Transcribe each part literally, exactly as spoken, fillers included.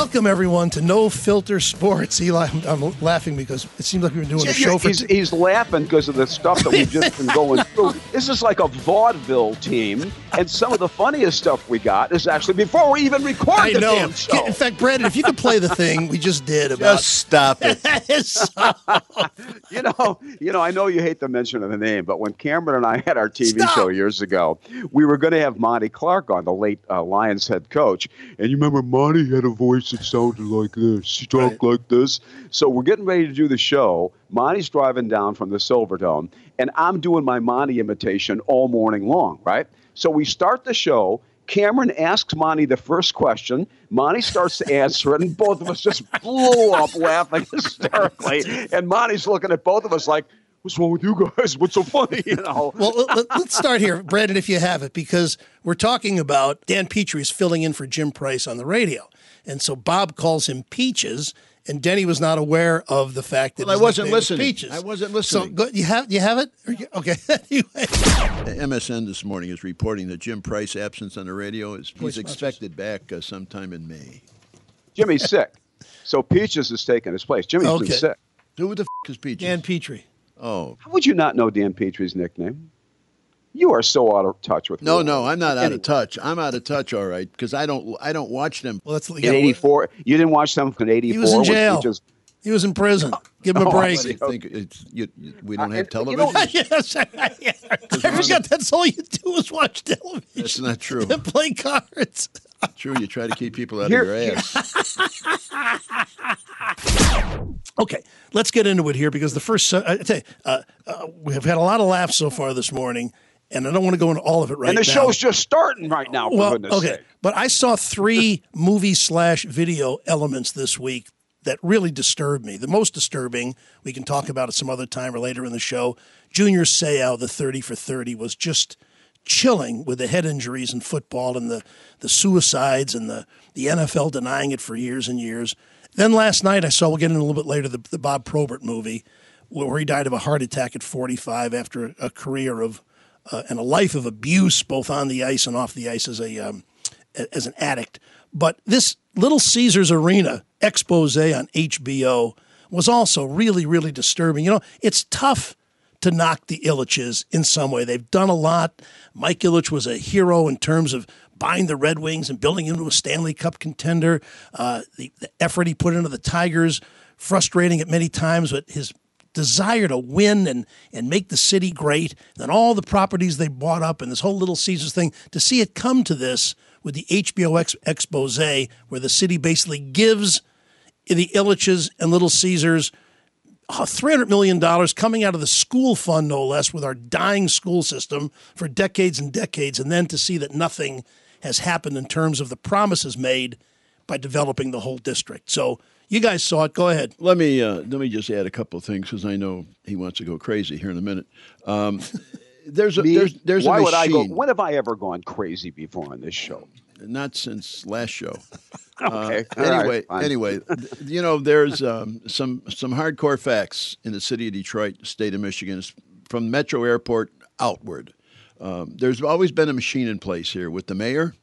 Welcome, everyone, to No Filter Sports. Eli, I'm, I'm laughing because it seems like we've been doing a show for... He's, he's laughing because of the stuff that we've just been going through. This is like a vaudeville team, and some of the funniest stuff we got is actually before we even record I the know. damn show. In fact, Brandon, if you could play the thing we just did about... Just stop it. you know, you know, I know you hate the mention of the name, but when Cameron and I had our T V Stop. show years ago, we were going to have Monty Clark on, the late uh, Lions head coach. And you remember Monty had a voice that sounded like this. He talked Right. like this. So we're getting ready to do the show. Monty's driving down from the Silverdome, and I'm doing my Monty imitation all morning long, right? So we start the show. Cameron asks Monty the first question. Monty starts to answer it, and both of us just blew up laughing hysterically. And Monty's looking at both of us like, what's wrong with you guys? What's so funny? You know. Well, let, let's start here, Brandon, if you have it, because we're talking about Dan Petrie is filling in for Jim Price on the radio. And so Bob calls him Peaches, and Denny was not aware of the fact that Well, I his wasn't nickname was listening. Peaches. I wasn't So listening. go, you have you have it? Or you- Okay. Anyway. M S N this morning is reporting that Jim Price's absence on the radio is Voice he's expected back uh, sometime in May. Jimmy's sick. So Peaches is taking his place. Jimmy's Okay. been sick. Who the f*** is Peaches? Dan Petrie. Oh. How would you not know Dan Petrie's nickname? You are so out of touch with No, me. no, I'm not out Anyway. of touch. I'm out of touch, all right, because I don't I don't watch them. Well, that's you In gotta- eighty-four, you didn't watch them from eighty-four? He was in when jail. Peaches- He was in prison. Give him a Oh, I break. see. I think it's you, you, we don't Uh, have and- you know- television. Yes, I forgot that's all you do is watch television. That's not true. And play cards. True, you try to keep people out Here- of your ass. Okay, let's get into it here because the first, uh, I tell you, uh, uh, we have had a lot of laughs so far this morning, and I don't want to go into all of it right and the now. show's just starting right now, for well, goodness okay, sake. but I saw three movie slash video elements this week that really disturbed me. The most disturbing, we can talk about it some other time or later in the show. Junior Seau, the thirty for thirty, was just chilling with the head injuries in football and the, the suicides and the, the N F L denying it for years and years. Then last night I saw, we'll get into a little bit later, the, the Bob Probert movie where he died of a heart attack at forty-five after a, a career of uh, and a life of abuse both on the ice and off the ice as a um, as an addict. But this Little Caesars Arena expose on H B O was also really, really disturbing. You know, it's tough to knock the Ilitches in some way. They've done a lot. Mike Ilitch was a hero in terms of buying the Red Wings and building into a Stanley Cup contender. Uh, the, the effort he put into the Tigers, frustrating at many times, but his desire to win and, and make the city great, and all the properties they bought up and this whole Little Caesars thing, to see it come to this with the H B O ex- expose where the city basically gives the Ilitches and Little Caesars uh, three hundred million dollars coming out of the school fund, no less, with our dying school system for decades and decades, and then to see that nothing has happened in terms of the promises made by developing the whole district. So you guys saw it. Go ahead. Let me uh, let me just add a couple of things because I know he wants to go crazy here in a minute. Um, there's a Me? there's there's Why a would I machine. go? When have I ever gone crazy before on this show? Not since last show. Okay. Uh, all right, anyway, fine. anyway, th- you know, there's um, some some hardcore facts in the city of Detroit, state of Michigan, from Metro Airport outward. Um, there's always been a machine in place here with the mayor,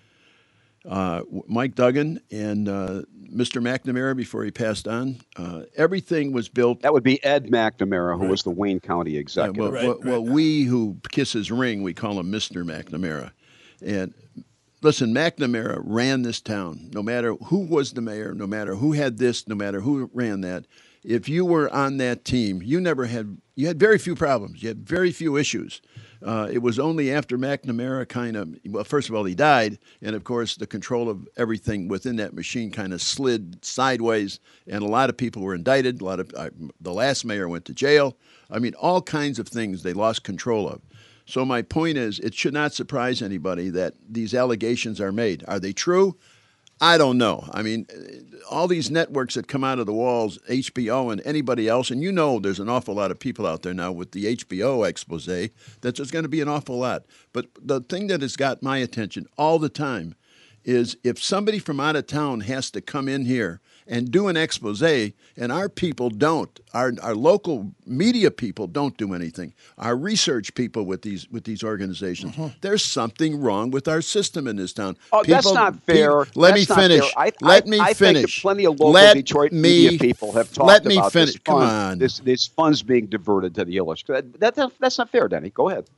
uh, Mike Duggan, and uh, Mister McNamara before he passed on. Uh, everything was built. That would be Ed McNamara, who was the Wayne County Yeah, executive. well, Right, well, right. well, we who kiss his ring, we call him Mister McNamara. And listen, McNamara ran this town. No matter who was the mayor, no matter who had this, no matter who ran that, if you were on that team, you never had, you had very few problems. You had very few issues. Uh, it was only after McNamara kind of, well, first of all, he died, and of course, the control of everything within that machine kind of slid sideways, and a lot of people were indicted. A lot of uh, the last mayor went to jail. I mean, all kinds of things they lost control of. So my point is, it should not surprise anybody that these allegations are made. Are they true? I don't know. I mean, all these networks that come out of the walls, H B O and anybody else, and you know there's an awful lot of people out there now with the H B O expose that there's going to be an awful lot. But the thing that has got my attention all the time is if somebody from out of town has to come in here and do an expose, and our people don't. Our our local media people don't do anything. Our research people with these with these organizations. Mm-hmm. There's something wrong with our system in this town. Oh, people, that's not fair. People, let that's me finish. I, let I, me I finish. Think that plenty of local let Detroit me, media people have talked let me about finish. this Come fund, on. This, this funds being diverted to the Ilitch. That, that, that's not fair, Denny. Go ahead.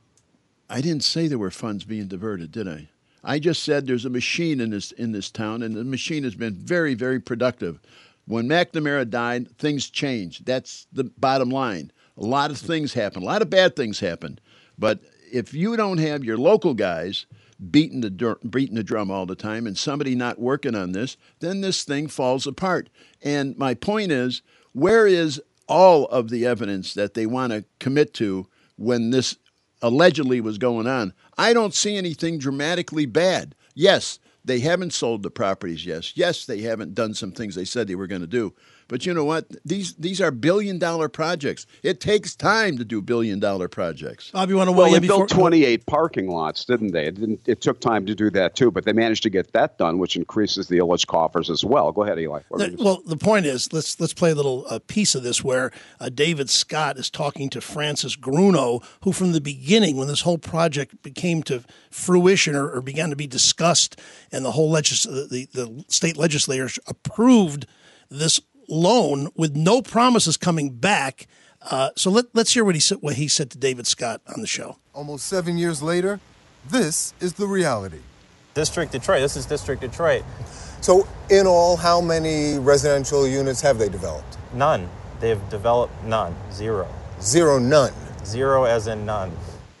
I didn't say there were funds being diverted, did I? I just said there's a machine in this in this town, and the machine has been very, very productive. When McNamara died, things changed. That's the bottom line. A lot of things happened. A lot of bad things happened. But if you don't have your local guys beating the beating the drum all the time and somebody not working on this, then this thing falls apart. And my point is, where is all of the evidence that they want to commit to when this allegedly was going on? I don't see anything dramatically bad. Yes, they haven't sold the properties. Yes, yes, they haven't done some things they said they were going to do. But you know what? These these are billion-dollar projects. It takes time to do billion-dollar projects. Bob, you want to well, weigh they in before? built twenty-eight parking lots, didn't they? It, didn't, it took time to do that, too, but they managed to get that done, which increases the Ilitch coffers as well. Go ahead, Eli. The, well, the point is, let's let's play a little uh, piece of this where uh, David Scott is talking to Francis Gruno, who from the beginning, when this whole project became to fruition or, or began to be discussed, and the whole legis- the, the state legislators approved this loan with no promises coming back. Uh, so let, let's hear what he said, what he said to David Scott on the show. Almost seven years later, this is the reality. District Detroit. This is District Detroit. So in all, how many residential units have they developed? None. They've developed none. Zero. Zero, none. Zero as in none.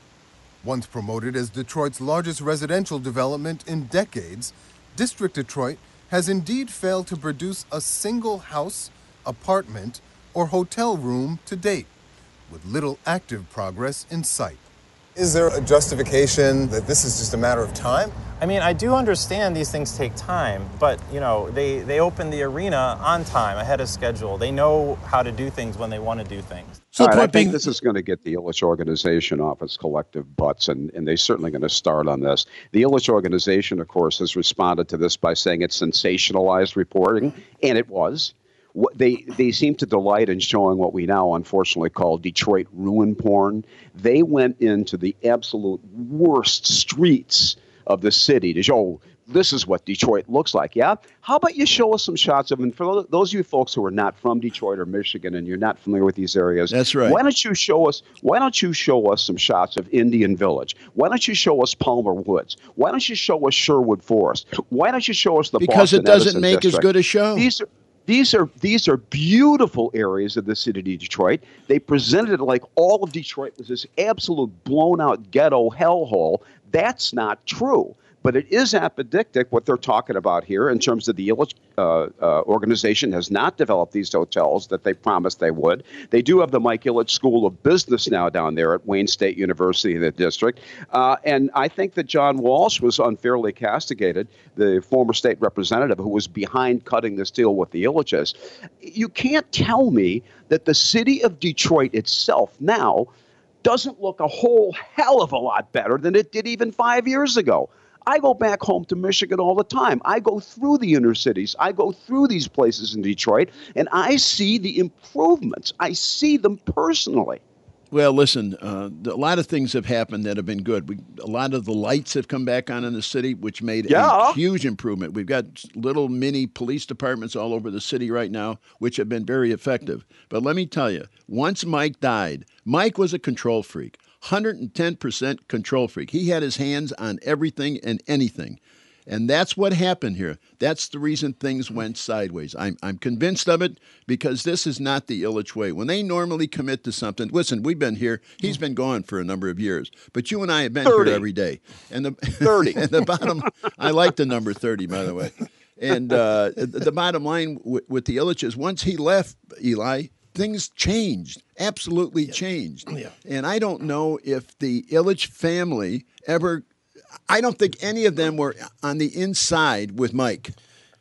Once promoted as Detroit's largest residential development in decades, District Detroit has indeed failed to produce a single house, apartment, or hotel room to date, with little active progress in sight. Is there a justification that this is just a matter of time? I mean, I do understand these things take time, but, you know, they, they open the arena on time, ahead of schedule. They know how to do things when they want to do things. So right, I think being... this is going to get the Ilitch organization off its collective butts, and, and they're certainly going to start on this. The Ilitch organization, of course, has responded to this by saying it's sensationalized reporting, and it was. What they, they seem to delight in showing what we now unfortunately call Detroit ruin porn. They went into the absolute worst streets of the city to show this is what Detroit looks like, yeah? How about you show us some shots of, and for those of you folks who are not from Detroit or Michigan and you're not familiar with these areas, that's right. Why don't you show us, why don't you show us some shots of Indian Village? Why don't you show us Palmer Woods? Why don't you show us Sherwood Forest? Why don't you show us the because Boston it doesn't Edison make district? as good a show. These are These are these are beautiful areas of the city of Detroit. They presented it like all of Detroit was this absolute blown-out ghetto hellhole. That's not true. But it is apodictic what they're talking about here in terms of the Ilitch uh, uh, organization has not developed these hotels that they promised they would. They do have the Mike Ilitch School of Business now down there at Wayne State University in the district. Uh, and I think that John Walsh was unfairly castigated, the former state representative who was behind cutting this deal with the Ilitches. You can't tell me that the city of Detroit itself now doesn't look a whole hell of a lot better than it did even five years ago. I go back home to Michigan all the time. I go through the inner cities. I go through these places in Detroit, and I see the improvements. I see them personally. Well, listen, uh, a lot of things have happened that have been good. We, a lot of the lights have come back on in the city, which made yeah. a huge improvement. We've got little mini police departments all over the city right now, which have been very effective. But let me tell you, once Mike died, Mike was a control freak. one hundred ten percent control freak. He had his hands on everything and anything. And that's what happened here. That's the reason things went sideways. I'm I'm convinced of it because this is not the Ilitch way. When they normally commit to something, listen, we've been here. He's been gone for a number of years. But you and I have been thirty here every day. And the thirty and the bottom, I like the number thirty, by the way. And uh, the bottom line with, with the Ilitches, once he left, Eli, things changed, absolutely yeah. changed. Yeah. And I don't know if the Ilitch family ever, I don't think any of them were on the inside with Mike.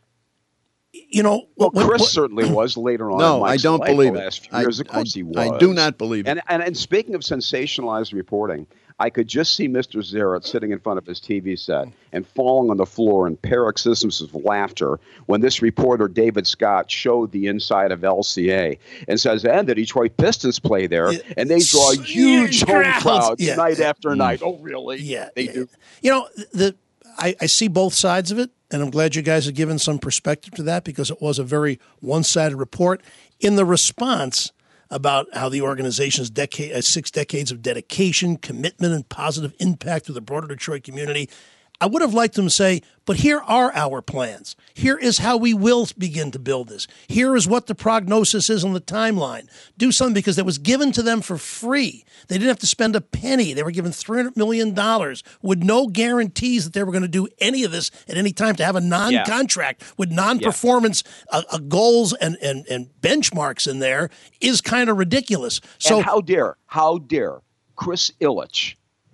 You know, well, what, Chris what, certainly was later on. No, in Mike's I don't life believe the it. last few years. I, of course I, he was. I do not believe it. And, and, and speaking of sensationalized reporting, I could just see Mister Zarrett sitting in front of his T V set and falling on the floor in paroxysms of laughter when this reporter, David Scott, showed the inside of L C A and says, and the Detroit Pistons play there, and they draw huge home crowds. crowds Yeah. night after night. Oh, really? Yeah, They yeah, do. You know, the I, I see both sides of it, and I'm glad you guys have given some perspective to that because it was a very one-sided report. In the response about how the organization's decade, uh, six decades of dedication, commitment, and positive impact to the broader Detroit community, I would have liked them to say, but here are our plans. Here is how we will begin to build this. Here is what the prognosis is on the timeline. Do something because it was given to them for free. They didn't have to spend a penny. They were given three hundred million dollars with no guarantees that they were going to do any of this at any time. To have a non-contract yeah. with non-performance yeah. uh, uh, goals and, and, and benchmarks in there is kind of ridiculous. So and how dare, how dare Chris Ilitch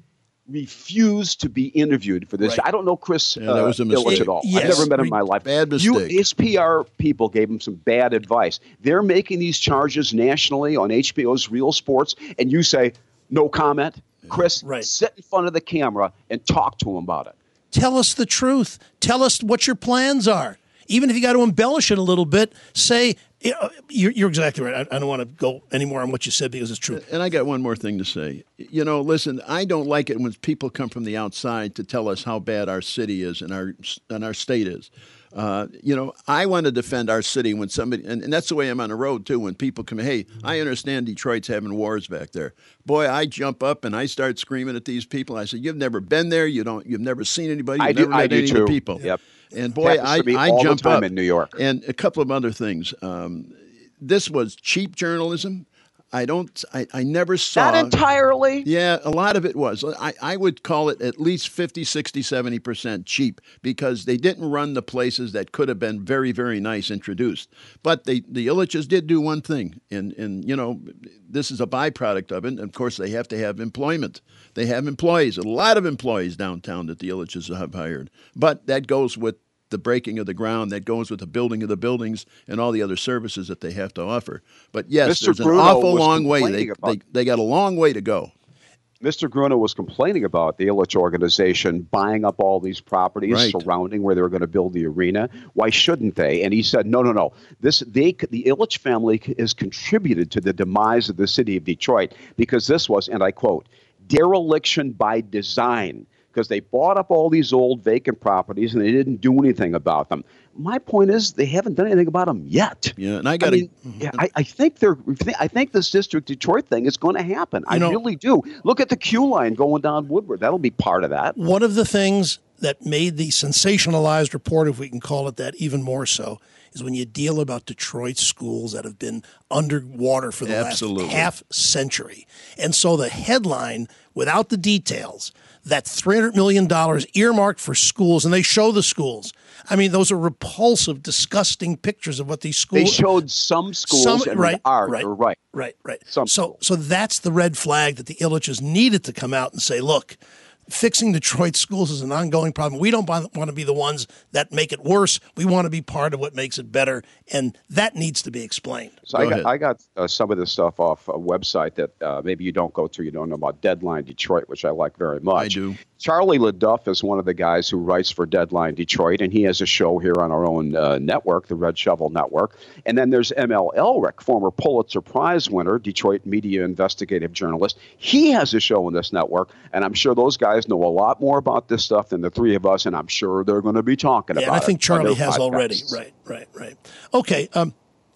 refused to be interviewed for this. Right. I don't know Chris yeah, that was a uh, Ilitch at all. Yes. I've never met him in my life. Bad mistake. You, his P R people gave him some bad advice. They're making these charges nationally on H B O's Real Sports, and you say, no comment? Chris, right. sit in front of the camera and talk to him about it. Tell us the truth. Tell us what your plans are. Even if you got to embellish it a little bit, say, you're, you're exactly right. I, I don't want to go any more on what you said because it's true. And I got one more thing to say. You know, listen, I don't like it when people come from the outside to tell us how bad our city is and our and our state is. Uh, you know, I want to defend our city when somebody, and, and that's the way I'm on the road too, when people come, hey, I understand Detroit's having wars back there. Boy, I jump up and I start screaming at these people. I say, you've never been there. You don't, you've never seen anybody. You've I never do, I met do any too. of the people. Yep. And boy, I, I all jump the time up in New York. And a couple of other things. Um, this was cheap journalism. I don't. I, I never saw. Not entirely. Yeah, a lot of it was. I, I would call it at least fifty, sixty, seventy percent cheap because they didn't run the places that could have been very, very nice introduced. But they, the Ilitches did do one thing, and, and, you know, this is a byproduct of it. And, of course, they have to have employment. They have employees, a lot of employees downtown that the Ilitches have hired. But that goes with the breaking of the ground, that goes with the building of the buildings and all the other services that they have to offer. But yes, Mister there's an Bruno awful was long way. They, complaining about- they they got a long way to go. Mister Gruno was complaining about the Ilitch organization buying up all these properties Right. surrounding where they were going to build the arena. Why shouldn't they? And he said, no, no, no. This they the Ilitch family has contributed to the demise of the city of Detroit because this was, and I quote, dereliction by design. Because they bought up all these old vacant properties and they didn't do anything about them. My point is, they haven't done anything about them yet. Yeah, and I got I to. mean, yeah, I, I think they're. I think this District Detroit thing is going to happen. I know- really do. Look at the queue line going down Woodward. That'll be part of that. One of the things that made the sensationalized report, if we can call it that, even more so, is when you deal about Detroit schools that have been underwater for the Absolutely. last half century. And so the headline, without the details, that three hundred million dollars earmarked for schools, and they show the schools. I mean, those are repulsive, disgusting pictures of what these schools. They showed some schools Some- and right, art. right. Or right. Right, right. Some so, schools. so that's the red flag that the Ilitches needed to come out and say, look, fixing Detroit schools is an ongoing problem. We don't want to be the ones that make it worse. We want to be part of what makes it better, and that needs to be explained. So Go I got ahead. I got uh, some of this stuff off a website that uh, maybe you don't go to. You don't know about Deadline Detroit, which I like very much. I do. Charlie LaDuff is one of the guys who writes for Deadline Detroit, and he has a show here on our own uh, network, the Red Shovel Network. And then there's M L Elric, former Pulitzer Prize winner, Detroit media investigative journalist. He has a show on this network, and I'm sure those guys know a lot more about this stuff than the three of us, and I'm sure they're going to be talking Yeah, about and it. I think on Charlie their has already. podcasts. Right, right, right. Okay. Um,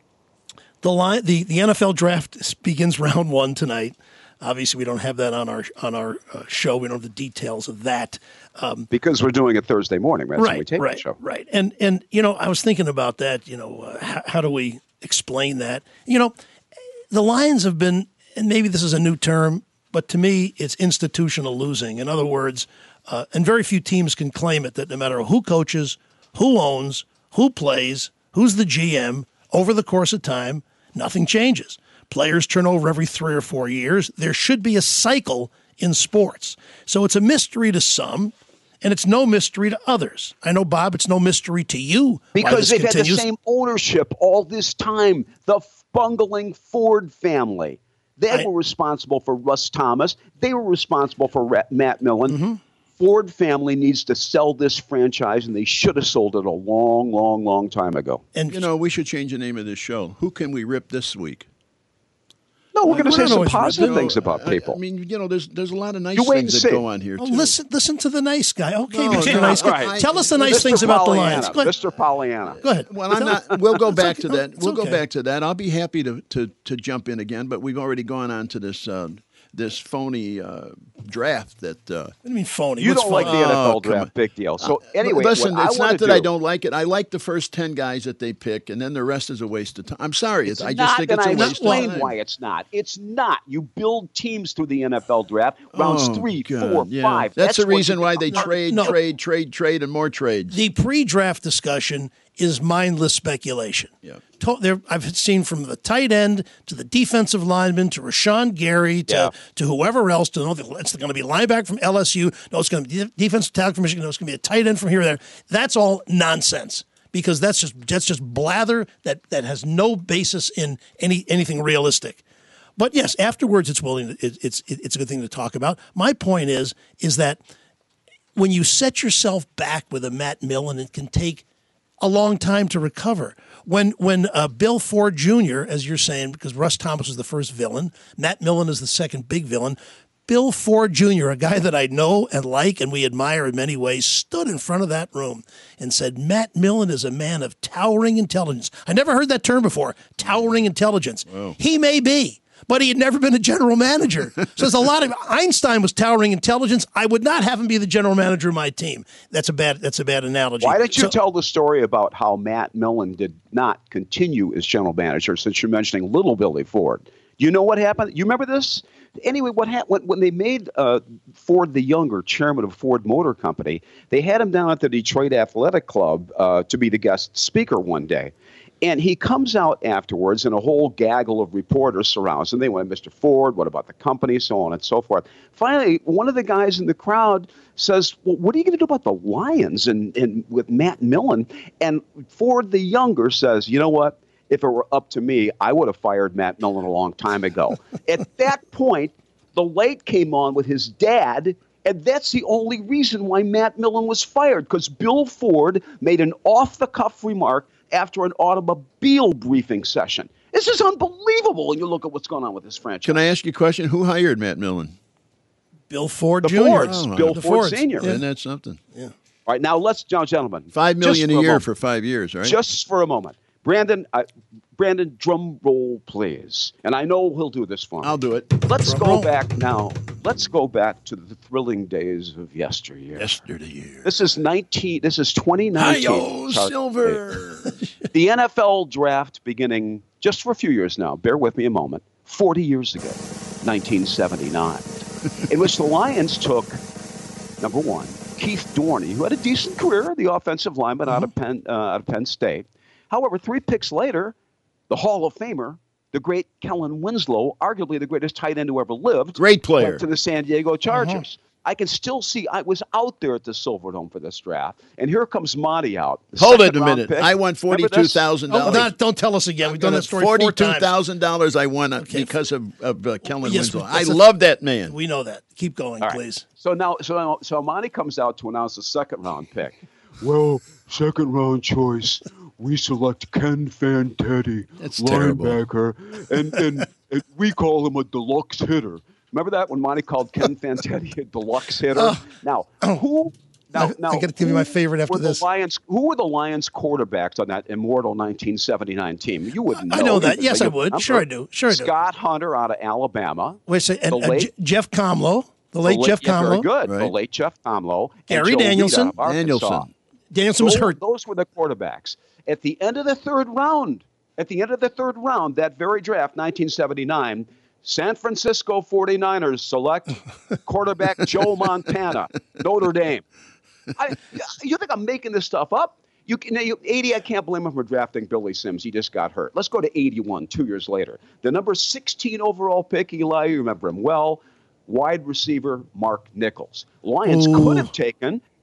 the line, the, the N F L draft begins round one tonight. Obviously, we don't have that on our on our uh, show. We don't have the details of that. Um, Because we're doing it Thursday morning. That's when we right, take right, the show. right. And and you know, I was thinking about that. You know, uh, how, how do we explain that? You know, the Lions have been, and maybe this is a new term, but to me, it's institutional losing. In other words, uh, and very few teams can claim it, that no matter who coaches, who owns, who plays, who's the G M, over the course of time, nothing changes. Players turn over every three or four years. There should be a cycle in sports. So it's a mystery to some, and it's no mystery to others. I know, Bob, it's no mystery to you. why Because this they've continues. had the same ownership all this time. The bungling Ford family. They I, were responsible for Russ Thomas. They were responsible for Ra- Matt Millen. Mm-hmm. Ford family needs to sell this franchise, and they should have sold it a long, long, long time ago. And, you know, we should change the name of this show. Who can we rip this week? No, we're going to say some positive you know, things about people. I, I mean, you know, there's there's a lot of nice you things that go on here, well, too. Listen, listen to the nice guy. Okay, no, Mister no, Nice Guy. right. Tell us the nice Mister things about the Pollyanna, Lions. Go ahead. Mister Pollyanna. Go ahead. Well, I'm not. We'll go back okay. to that. It's We'll okay. go back to that. I'll be happy to to, to jump in again, but we've already gone on to this uh, this phony uh, draft that. Uh, What do you mean phony? You What's don't like phony? the N F L Oh, come draft, on. big deal. So Uh, anyway, listen, what it's I not that do, I don't like it. I like the first ten guys that they pick, and then the rest is a waste of time. I'm sorry. It's I just not, think and it's a I waste of explain time. why it's not. It's not. You build teams through the N F L draft, rounds Oh, three, God, four, yeah. five. That's, the what reason you why become. they trade, no. trade, trade, trade, and more trades. The pre-draft discussion is mindless speculation. Yeah. To, there, I've seen from the tight end to the defensive lineman to Rashawn Gary to, Yeah. to whoever else to know that it's going to be linebacker from L S U. No, it's going to be defensive tackle from Michigan. No, it's going to be a tight end from here or there. That's all nonsense because that's just that's just blather that, that has no basis in any anything realistic. But yes, afterwards it's willing. It, it's it, it's a good thing to talk about. My point is is that when you set yourself back with a Matt Millen, it can take a long time to recover. When when uh, Bill Ford Junior, as you're saying, because Russ Thomas was the first villain, Matt Millen is the second big villain. Bill Ford Junior, a guy that I know and like and we admire in many ways, stood in front of that room and said, Matt Millen is a man of towering intelligence. I never heard that term before, towering intelligence. Whoa. He may be, but he had never been a general manager. So there's a lot of Einstein was towering intelligence. I would not have him be the general manager of my team. That's a bad that's a bad analogy. Why don't you so, tell the story about how Matt Millen did not continue as general manager since you're mentioning little Billy Ford? Do you know what happened? You remember this? Anyway, what happened when, when they made uh, Ford the Younger chairman of Ford Motor Company, they had him down at the Detroit Athletic Club uh, to be the guest speaker one day. And he comes out afterwards, and a whole gaggle of reporters surrounds him. They went, Mister Ford, what about the company, so on and so forth. Finally, one of the guys in the crowd says, well, what are you going to do about the Lions and, and with Matt Millen? And Ford the Younger says, you know what? If it were up to me, I would have fired Matt Millen a long time ago. At that point, the light came on with his dad, and that's the only reason why Matt Millen was fired, because Bill Ford made an off-the-cuff remark after an automobile briefing session. This is unbelievable when you look at what's going on with this franchise. Can I ask you a question? Who hired Matt Millen? Bill Ford The Junior Fords, Oh, Bill the Ford Fords. Senior. Yeah. Isn't that something? Yeah. All right, now let's, now, gentlemen. Five million just a for year moment, for five years, right? Just for a moment. Brandon, uh, Brandon, drum roll, please. And I know he'll do this for me. I'll do it. Let's Drum go roll. back now. Let's go back to the thrilling days of yesteryear. Yesterday. This is nineteen. This is twenty nineteen. Hi-yo, Silver. The N F L draft beginning just for a few years now. Bear with me a moment. Forty years ago, nineteen seventy-nine, in which the Lions took number one, Keith Dorney, who had a decent career, the offensive lineman mm-hmm. out of Penn uh, out of Penn State. However, three picks later, the Hall of Famer, the great Kellen Winslow, arguably the greatest tight end who ever lived, Great player, went to the San Diego Chargers. Uh-huh. I can still see, I was out there at the Silverdome for this draft, and here comes Monty out. Hold it a minute. Pick. I won forty-two thousand dollars. Oh, not, don't tell us again. We've done that story four times. forty-two thousand dollars I won okay. because of, of uh, Kellen yes, Winslow. I a, love that man. We know that. Keep going, right. please. So now, so now, so Monty comes out to announce the second round pick. Well, second round choice, we select Ken Fantetti, That's linebacker, and, and, and we call him a deluxe hitter. Remember that when Monty called Ken Fantetti a deluxe hitter? Uh, now, who? Now, now, I got to give you my favorite after were this. The Lions, who were the Lions quarterbacks on that immortal nineteen seventy-nine team? You wouldn't know. I know that. You, Yes, you, I would. Sure, I do. Sure, I do. Scott Hunter out of Alabama. Wait a second. And, the late, uh, J- Jeff Comlow. The late, the late Jeff yeah, Comlow. Very good. Right. The late Jeff Comlow. Gary and Joe Danielson. Rita of Danielson. Danielson those, was hurt. Those were the quarterbacks. At the end of the third round, at the end of the third round, that very draft, nineteen seventy-nine, San Francisco forty-niners select quarterback Joe Montana, Notre Dame. I, you think I'm making this stuff up? You, you, eighty, I can't blame him for drafting Billy Sims. He just got hurt. Let's go to eighty-one, two years later. The number sixteen overall pick, Eli, you remember him well, wide receiver Mark Nichols. Lions Ooh. could have taken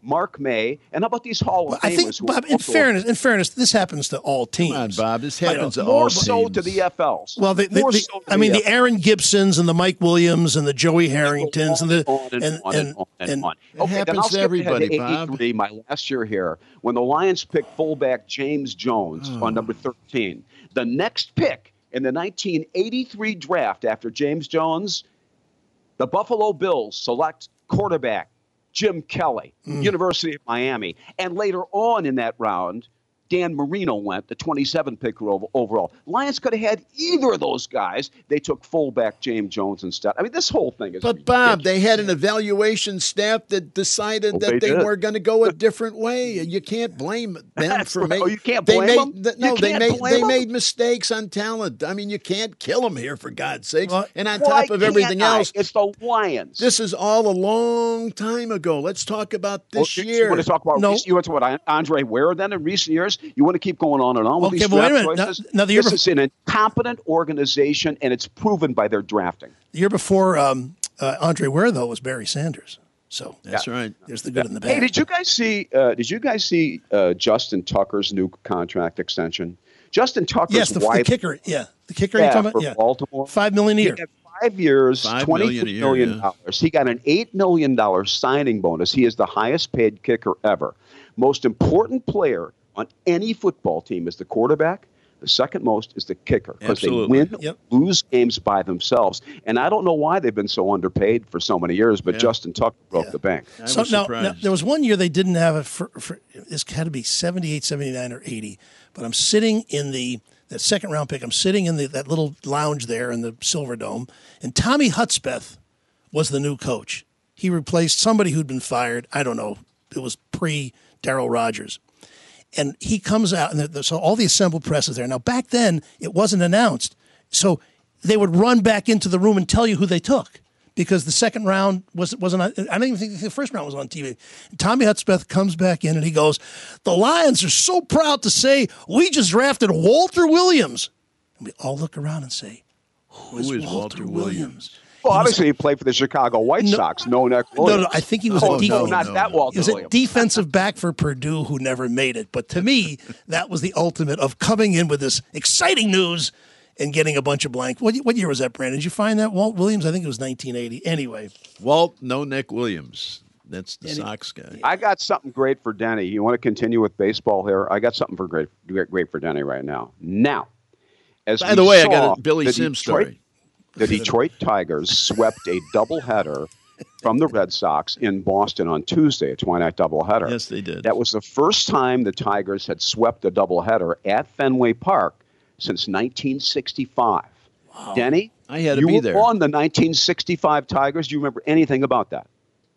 Mark May, and how about these Hall of I Famers? think, who Bob, are in also- fairness, in fairness, this happens to all teams. Come on, Bob. This I know. happens to more all so teams. to the F Ls. Well, the, the, More the- so to I mean, the the F Ls. Aaron Gibsons and the Mike Williams and the Joey Harringtons and the on and, and on and, on and, and- on. It Okay, then happens I'll to skip everybody, ahead to Bob. eighty-three, my last year here, when the Lions picked fullback James Jones Oh. on number thirteen. The next pick in the nineteen eighty-three draft after James Jones, the Buffalo Bills select quarterback Jim Kelly, Mm. University of Miami. And later on in that round, Dan Marino went, the twenty-seventh pick ro- overall. Lions could have had either of those guys. They took fullback James Jones instead. I mean, this whole thing is But Bob, ridiculous. they had an evaluation staff that decided Well, that they they, did. were going to go a different way. You can't blame them That's for right. making. Oh, you can't they blame made, them? th- No, You they can't made blame they them? made mistakes on talent. I mean, you can't kill them here for God's sakes. Well, and on Why top of everything can't I? else, It's the Lions. this is all a long time ago. Let's talk about this Well, you- year. You want to talk about No. recent, you want to talk about Andre Ware then in recent years? You want to keep going on and on with Okay, these but wait a draft minute. Now- choices? now the year this bef- is an incompetent organization, and it's proven by their drafting. the year before um, uh, Andre Ware though was Barry Sanders. So That's right. there's the good and the bad. Hey, did you guys see? Uh, did you guys see uh, Justin Tucker's new contract extension? Justin Tucker's yes, the, the wife, kicker. Yeah, the kicker. yeah, you're talking for about? Yeah, Baltimore. five million a He year. got five years, Five twenty million a year, million yeah. dollars. He got an eight million dollar signing bonus. He is the highest paid kicker ever. Most important player on any football team is the quarterback. The second most is the kicker because they Absolutely. win, Yep. lose games by themselves. And I don't know why they've been so underpaid for so many years, but Yeah. Justin Tucker broke Yeah. the bank. I So was now, surprised. now, there was one year they didn't have it for, for this had to be seventy-eight, seventy-nine, or eighty. But I'm sitting in the that second round pick. I'm sitting in the, that little lounge there in the Silver Dome, and Tommy Hudspeth was the new coach. He replaced somebody who'd been fired. I don't know. It was pre Darryl Rogers. And he comes out, and the, so all the assembled press is there. Now, back then, it wasn't announced. So they would run back into the room and tell you who they took because the second round was, wasn't on, I don't even think the first round was on T V. And Tommy Hudspeth comes back in and he goes, the Lions are so proud to say we just drafted Walter Williams. And we all look around and say, who is, Who is Walter, Walter Williams? Williams? Well, obviously, he played for the Chicago White Sox. No neck. No, no, I think he was oh, a deep, no, no, not no, that no. Walter he was a Williams. defensive back for Purdue who never made it. But to me, that was the ultimate of coming in with this exciting news and getting a bunch of blank. What, what year was that, Brandon? Did you find that? Walt Williams? I think it was nineteen eighty. Anyway. Walt No Neck Williams. That's the Sox guy. I got something great for Denny. You want to continue with baseball here? I got something for great, great, great for Denny right now. Now, as By we the way, I saw, got a Billy the Sims Detroit- story. The Detroit Tigers swept a doubleheader from the Red Sox in Boston on Tuesday, a twilight doubleheader. Yes, they did. That was the first time the Tigers had swept a doubleheader at Fenway Park since nineteen sixty-five. Wow. Denny, I had to you be were there. on the nineteen sixty-five Tigers. Do you remember anything about that?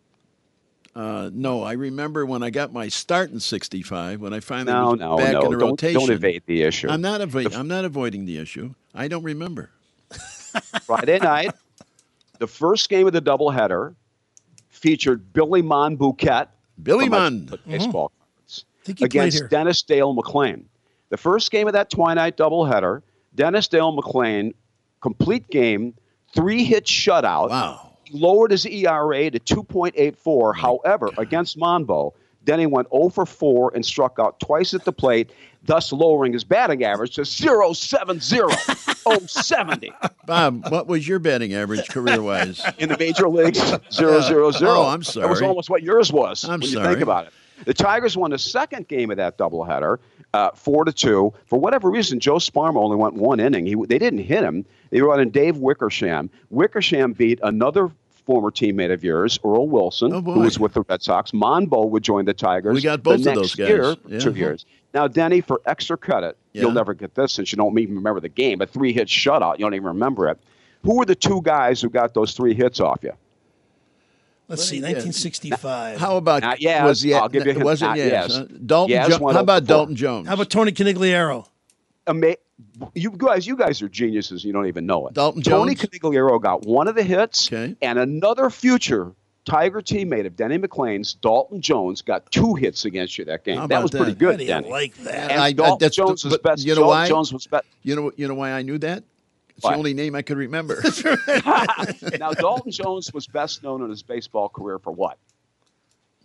Uh, no, I remember when I got my start in sixty-five when I finally No, was no, back no. in the Don't, rotation. don't evade the issue. I'm not avoiding. I'm not avoiding the issue. I don't remember. Friday night, the first game of the doubleheader featured Billy Monbouquet, Billy from my Mon. baseball cards, I think he played against here. Dennis Dale McClain. The first game of that twilight doubleheader, Dennis Dale McClain, complete game, three hit shutout. Wow. He lowered his E R A to two point eight four. However, against Monbo, Denny went oh for four and struck out twice at the plate, thus lowering his batting average to oh seven oh, oh seventy. Bob, what was your batting average career-wise? In the major leagues, zero zero zero. Oh, I'm That was sorry. almost what yours was I'm when you sorry. think about it. The Tigers won the second game of that doubleheader, uh, four to two. For whatever reason, Joe Sparma only went one inning. He, they didn't hit him. They brought in Dave Wickersham. Wickersham beat another former teammate of yours, Earl Wilson, Oh, boy. who was with the Red Sox. Monbo would join the Tigers. We got both the of next those guys. Year, Yeah. Two years. Now, Denny, for extra credit, Yeah. you'll never get this since you don't even remember the game. A three-hit shutout. You don't even remember it. Who were the two guys who got those three hits off you? Let's see, Yeah. nineteen sixty-five. How about Not yes. was yeah, I'll give you a hint. wasn't Not yes. yes. huh? Dalton Yes Jo- went How oh about for four. Dalton Jones? How about Tony Canigliaro? Ama- you guys, you guys are geniuses. You don't even know it. Dalton Tony Jones? Canigliaro got one of the hits, Okay. and another future Tiger teammate of Denny McClain's, Dalton Jones, got two hits against you that game. How that about was pretty that? good, How do you Denny. like that? And I- I- Dalton that's the- Jones was but best. you know Dalton why? Jones was best. You know, you know why I knew that? It's Why? the only name I could remember. Now, Dalton Jones was best known in his baseball career for what?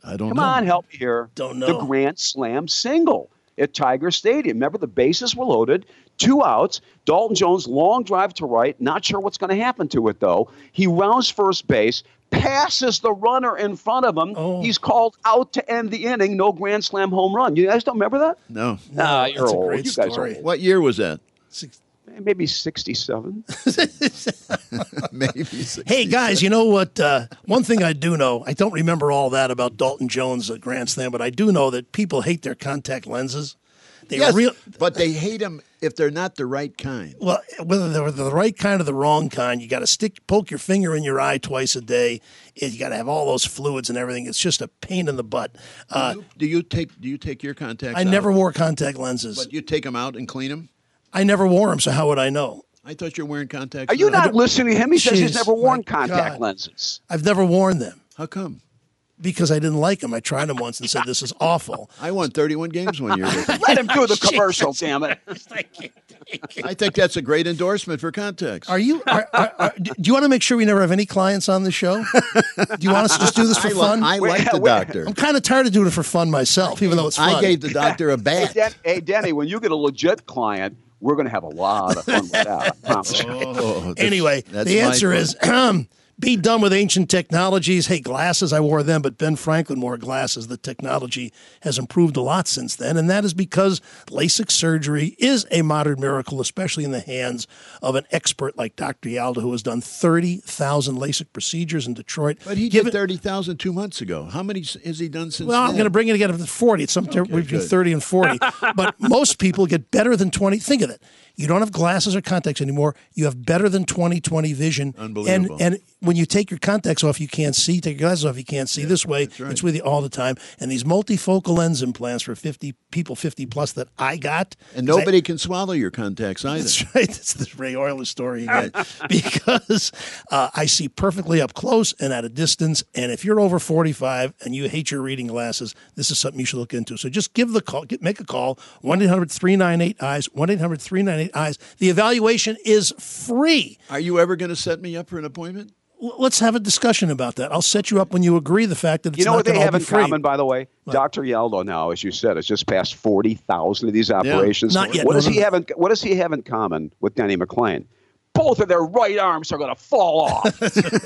I don't Come know. on, help me here. Don't know. The Grand Slam single at Tiger Stadium. Remember, the bases were loaded, two outs. Dalton Jones, long drive to right. Not sure what's going to happen to it, though. He rounds first base, passes the runner in front of him. Oh. He's called out to end the inning. No Grand Slam home run. You guys don't remember that? No. Nah, you're that's a old. great You guys story. are old. What year was that? Six- Maybe sixty-seven. Maybe. sixty. Hey, guys, you know what? Uh, one thing I do know, I don't remember all that about Dalton Jones at Grand Slam, but I do know that people hate their contact lenses. They Yes, real but they hate them if they're not the right kind. well, whether they're the right kind or the wrong kind, you got to stick, poke your finger in your eye twice a day. And you got to have all those fluids and everything. It's just a pain in the butt. Uh, do, you, do you take Do you take your contacts? I out? never wore contact lenses. But you take them out and clean them. I never wore them, so how would I know? I thought you were wearing contacts. Are you now. not listening to him? He says he's Jeez, never worn my contact God. lenses. I've never worn them How come? because I didn't like them. I tried them once and said, this is awful. I won thirty-one games one year. with them. Let him do the commercial, damn it. I think that's a great endorsement for contacts. Are you? Are, are, are, do you want to make sure we never have any clients on the show? Do you want us to just do this for I, li- fun? I Wait, like the wait. doctor. I'm kind of tired of doing it for fun myself, even though it's fun. I gave the doctor a Hey, bat. Den- hey, Denny, when you get a legit client, we're going to have a lot of fun with that. I promise you. Oh, that's- Anyway, that's the my answer fault. is be done with ancient technologies. Hey, glasses, I wore them, but Ben Franklin wore glasses. The technology has improved a lot since then, and that is because LASIK surgery is a modern miracle, especially in the hands of an expert like Doctor Yalda, who has done thirty thousand LASIK procedures in Detroit. But he Given- did thirty thousand two months ago. How many s- has he done since Well, I'm then? going to bring it again to forty. It's something between good. thirty and forty. But most people get better than twenty. Think of it. You don't have glasses or contacts anymore. You have better than twenty twenty vision. Unbelievable. And, and when you take your contacts off, you can't see. Take your glasses off, you can't see. This way, right. it's with you all the time. And these multifocal lens implants for fifty people, fifty plus that I got. and 'cause I- nobody can swallow your contacts either. that's right. That's the Ray Euler story again. because uh, I see perfectly up close and at a distance. And if you're over forty-five and you hate your reading glasses, this is something you should look into. So just give the call, get, make a call, one eight hundred three nine eight eyes, one eight hundred three nine eight eyes. The evaluation is free. Are you ever going to set me up for an appointment? L- Let's have a discussion about that. I'll set you up when you agree the fact that it's You know not what they going to have all in be free. common, by the way? Doctor Yaldo now, as you said, has just passed forty thousand of these operations. Not yet, What no, does no, he no. have in, what does he have in common with Denny McClain? Both of their right arms are going to fall off.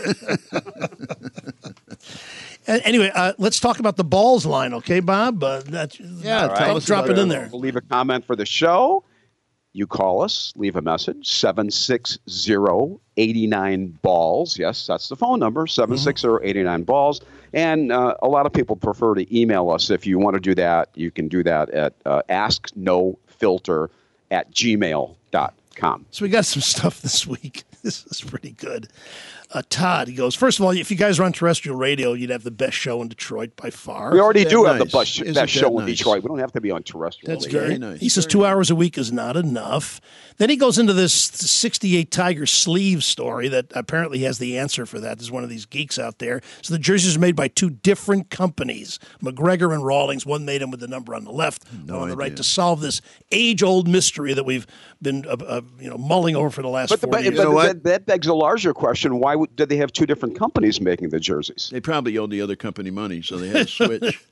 A- Anyway, uh, let's talk about the balls line, okay, Bob? Uh, that's, Yeah, uh, tell us drop about it in it. there. We'll leave a comment for the show. You call us, leave a message, seven six zero, eight nine balls. Yes, that's the phone number, seven six zero, eight nine balls. And uh, a lot of people prefer to email us. If you want to do that, you can do that at uh, asknofilter at gmail dot com. So we got some stuff this week. This is pretty good. Uh, Todd, he goes, first of all, if you guys were on terrestrial radio, you'd have the best show in Detroit by far. We already that do have nice? the best, Isn't best that show in nice? Detroit. We don't have to be on terrestrial. That's radio. very nice. He says two hours a week is not enough. Then he goes into this sixty-eight Tiger sleeve story that apparently has the answer for that. There's one of these geeks out there. So the jerseys are made by two different companies, McGregor and Rawlings. One made them with the number on the left, No one on the right, idea. to solve this age-old mystery that we've been uh, uh, you know mulling over for the last But, the, forty but, years. but know what? that, that begs a larger question. Why would, did they have two different companies making the jerseys? They probably owed the other company money, so they had to switch.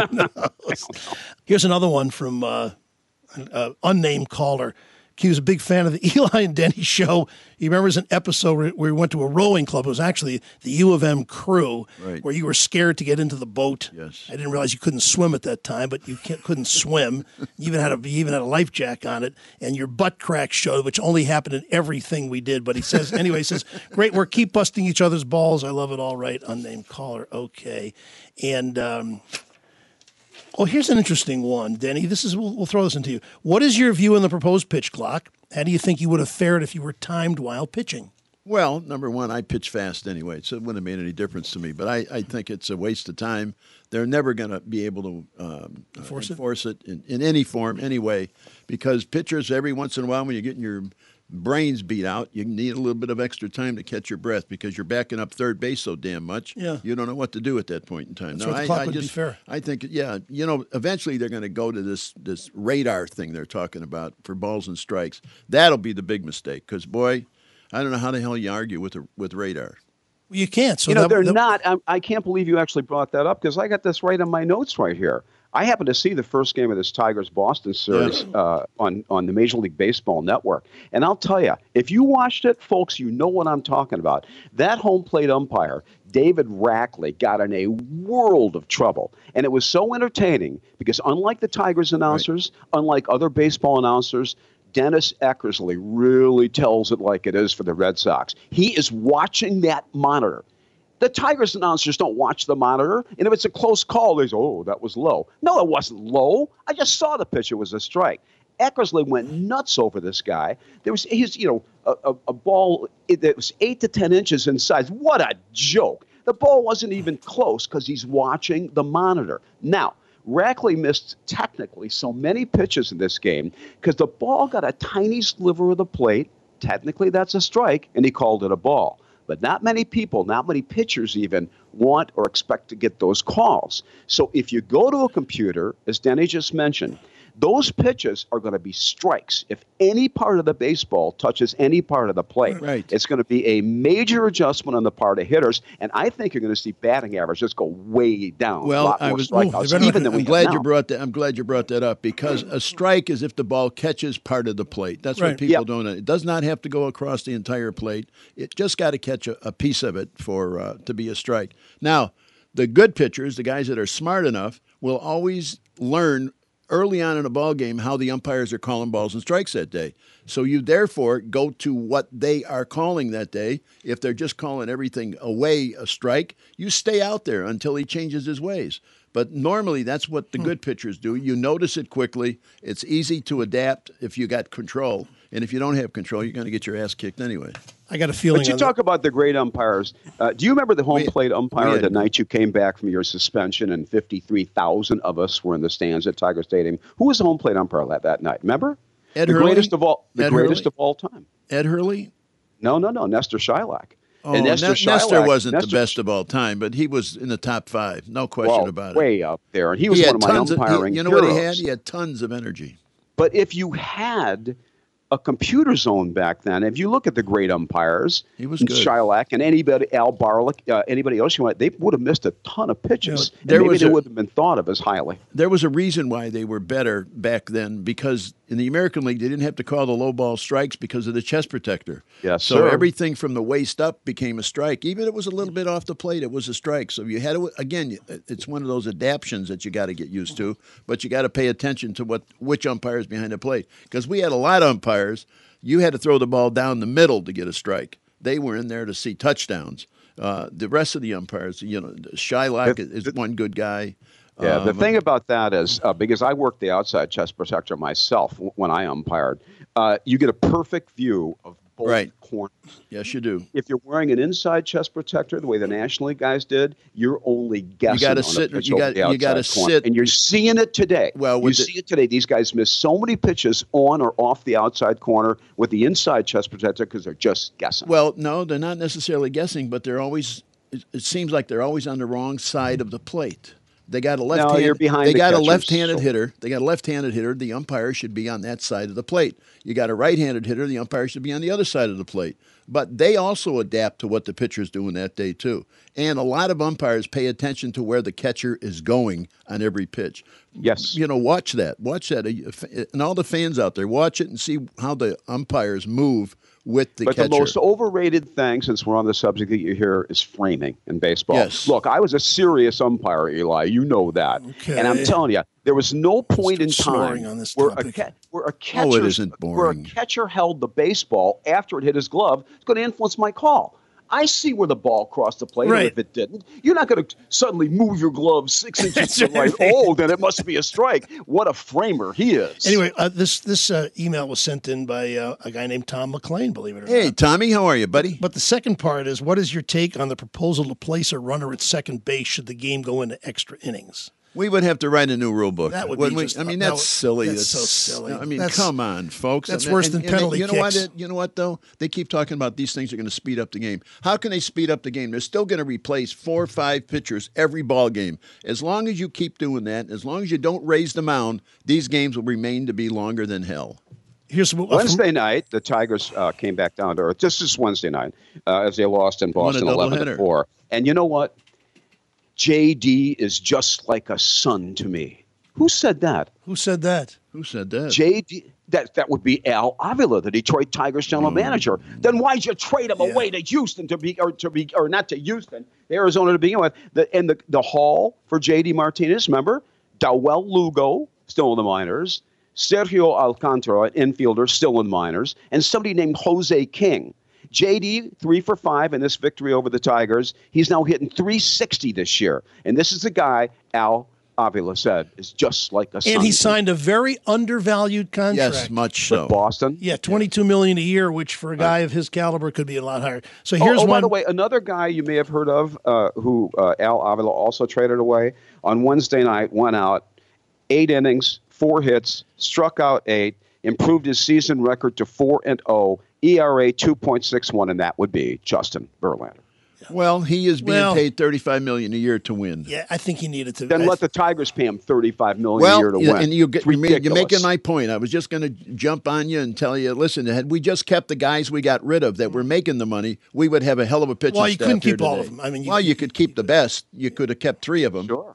Here's another one from uh, an uh, unnamed caller. He was a big fan of the Eli and Denny show. He remembers an episode where where we went to a rowing club. It was actually the U of M crew, Right. where you were scared to get into the boat. Yes. I didn't realize you couldn't swim at that time, but you can't, couldn't swim. You even had a you even had a life jack on it, and your butt crack showed, which only happened in everything we did. But he says anyway. He says, "Great work. Keep busting each other's balls. I love it. All right, unnamed caller. Okay, and." Um, Oh, here's an interesting one, Denny. This is we'll, we'll throw this into you. What is your view on the proposed pitch clock? How do you think you would have fared if you were timed while pitching? Well, number one, I pitch fast anyway, so it wouldn't have made any difference to me. But I, I think it's a waste of time. They're never going to be able to um, Enforce it? enforce it, in, in any form, anyway, because pitchers, every once in a while, when you're getting your brains beat out, you need a little bit of extra time to catch your breath because you're backing up third base so damn much. Yeah. You don't know what to do at that point in time. That's no, where the I, clock I would be just, fair. I think, yeah, you know, eventually they're going to go to this this radar thing they're talking about for balls and strikes. That'll be the big mistake because, boy, I don't know how the hell you argue with a, with radar. Well, you can't. So you know, that, they're that, not. I, I can't believe you actually brought that up because I got this right in my notes right here. I happened to see the first game of this Tigers-Boston series yeah. uh, on, on the Major League Baseball Network. And I'll tell you, if you watched it, folks, you know what I'm talking about. That home plate umpire, David Rackley, got in a world of trouble. And it was so entertaining because unlike the Tigers announcers, right. unlike other baseball announcers, Dennis Eckersley really tells it like it is for the Red Sox. He is watching that monitor. The Tigers announcers don't watch the monitor, and if it's a close call, they say, oh, that was low. No, it wasn't low. I just saw the pitch. It was a strike. Eckersley went nuts over this guy. There was his, you know, a, a, a ball that was eight to ten inches in size. What a joke. The ball wasn't even close because he's watching the monitor. Now, Rackley missed technically so many pitches in this game because the ball got a tiny sliver of the plate. Technically, that's a strike, and he called it a ball. But not many people, not many pitchers even, want or expect to get those calls. So if you go to a computer, as Denny just mentioned, those pitches are going to be strikes. If any part of the baseball touches any part of the plate, right. it's going to be a major adjustment on the part of hitters, and I think you're going to see batting average just go way down. Well, a lot I more was strikeouts, ooh, even than I'm we glad have you now. brought that. I'm glad you brought that up because a strike is if the ball catches part of the plate. That's right. what people yep. don't know. It does not have to go across the entire plate. It just got to catch a, a piece of it for uh, to be a strike. Now, the good pitchers, the guys that are smart enough, will always learn early on in a ball game how the umpires are calling balls and strikes that day. So you therefore go to what they are calling that day. If they're just calling everything away a strike, you stay out there until he changes his ways. But normally that's what the good pitchers do. You notice it quickly. It's easy to adapt if you got control. And if you don't have control, you're going to get your ass kicked anyway. I got a feeling. But you talk the- about the great umpires. Uh, do you remember the home we, plate umpire had, the night you came back from your suspension and fifty-three thousand of us were in the stands at Tiger Stadium? Who was the home plate umpire that, that night? Remember? Ed the Hurley? greatest of all. The Ed greatest Hurley? of all time. Ed Hurley? No, no, no. Nestor Shylock. Oh, and Nestor, Ne- Shylock, Nestor wasn't Nestor, the best of all time, but he was in the top five. No question well, about it. Way up there. And he was he one had of my tons umpiring of, he, You know heroes. what he had? He had tons of energy. But if you had a computer zone back then, if you look at the great umpires, he was good. Shylock and anybody, Al Barlick, uh, anybody else you want, they would have missed a ton of pitches. You know, there and maybe was they a, wouldn't have been thought of as highly. There was a reason why they were better back then because in the American League, they didn't have to call the low ball strikes because of the chest protector. Yes, so sir. everything from the waist up became a strike. Even if it was a little bit off the plate, it was a strike. So you had to, again, it's one of those adaptions that you got to get used to, but you got to pay attention to what which umpire is behind the plate because we had a lot of umpires. You had to throw the ball down the middle to get a strike. They were in there to see touchdowns. Uh, the rest of the umpires, you know, Shylock The- is the- one good guy. Yeah, the Um, thing about that is, uh, because I worked the outside chest protector myself w- when I umpired, uh, you get a perfect view of both Right. corners. Yes, you do. If you're wearing an inside chest protector, the way the National League guys did, you're only guessing. gotta on sit- a pitch you over gotta- the you gotta outside corner. sit- and you're seeing it today. Well, you with the- see it today. These guys miss so many pitches on or off the outside corner with the inside chest protector because they're just guessing. Well, no, they're not necessarily guessing, but they're always. It, it seems like they're always on the wrong side of the plate. They got a left. No, you're behind They the got a catchers, left-handed so- hitter. They got a left-handed hitter. The umpire should be on that side of the plate. You got a right-handed hitter. The umpire should be on the other side of the plate. But they also adapt to what the pitcher's doing that day too. And a lot of umpires pay attention to where the catcher is going on every pitch. Yes. You know, watch that. Watch that. And all the fans out there, watch it and see how the umpires move with the but catcher. the most overrated thing, since we're on the subject that you hear, is framing in baseball. Yes. Look, I was a serious umpire, Eli. You know that. Okay. And I'm telling you, there was no point in Start time snoring on this where, a topic. ca- where a catcher Oh, it isn't where a boring. catcher held the baseball after it hit his glove. It's going to influence my call. I see where the ball crossed the plate, Right. and if it didn't, you're not going to suddenly move your glove six inches to the right. Oh, then it must be a strike. What a framer he is. Anyway, uh, this this uh, email was sent in by uh, a guy named Tom McLean, believe it or Hey, not. Tommy, how are you, buddy? But the second part is, what is your take on the proposal to place a runner at second base should the game go into extra innings? We would have to write a new rule book. That would Wouldn't be we? just- I mean, that that's would- silly. that's so silly. I mean, That's- come on, folks. that's And- worse and- than and penalty they, you know kicks. What, you know what, though? They keep talking about these things are going to speed up the game. How can they speed up the game? They're still going to replace four or five pitchers every ball game. As long as you keep doing that, as long as you don't raise the mound, these games will remain to be longer than hell. Here's uh, Wednesday night, the Tigers uh, came back down to earth. This is Wednesday night uh, as they lost in Boston eleven to four. And you know what? J D is just like a son to me. Who said that? Who said that? Who said that? J D. That that would be Al Avila, the Detroit Tigers general mm. manager. Then why'd you trade him yeah. away to Houston to be or to be or not to Houston, Arizona to begin with? The, and the the haul for J D Martinez. Remember, Dawel Lugo still in the minors, Sergio Alcantara, infielder, still in the minors, and somebody named Jose King. J D, three for five in this victory over the Tigers. He's now hitting three sixty this year, and this is the guy Al Avila said is just like a son. And he signed a very undervalued contract. Yes, much so. With Boston? Yeah, twenty-two million dollars a year, which for a guy of his caliber could be a lot higher. So here's oh, oh, one. By the way, another guy you may have heard of uh, who uh, Al Avila also traded away on Wednesday night, went out, eight innings, four hits, struck out eight, improved his season record to four and oh, E R A two point six one, and that would be Justin Verlander. Well, he is being well, paid thirty-five million dollars a year to win. Yeah, I think he needed to. Then I, let the Tigers pay him thirty-five million well, dollars a year to win. And you get, you're ridiculous. making my point. I was just going to jump on you and tell you, listen, had we just kept the guys we got rid of that were making the money, we would have a hell of a pitching staff. Well, you couldn't here keep all today. of them. I mean, you, well, you could keep the best. You could have kept three of them. Sure.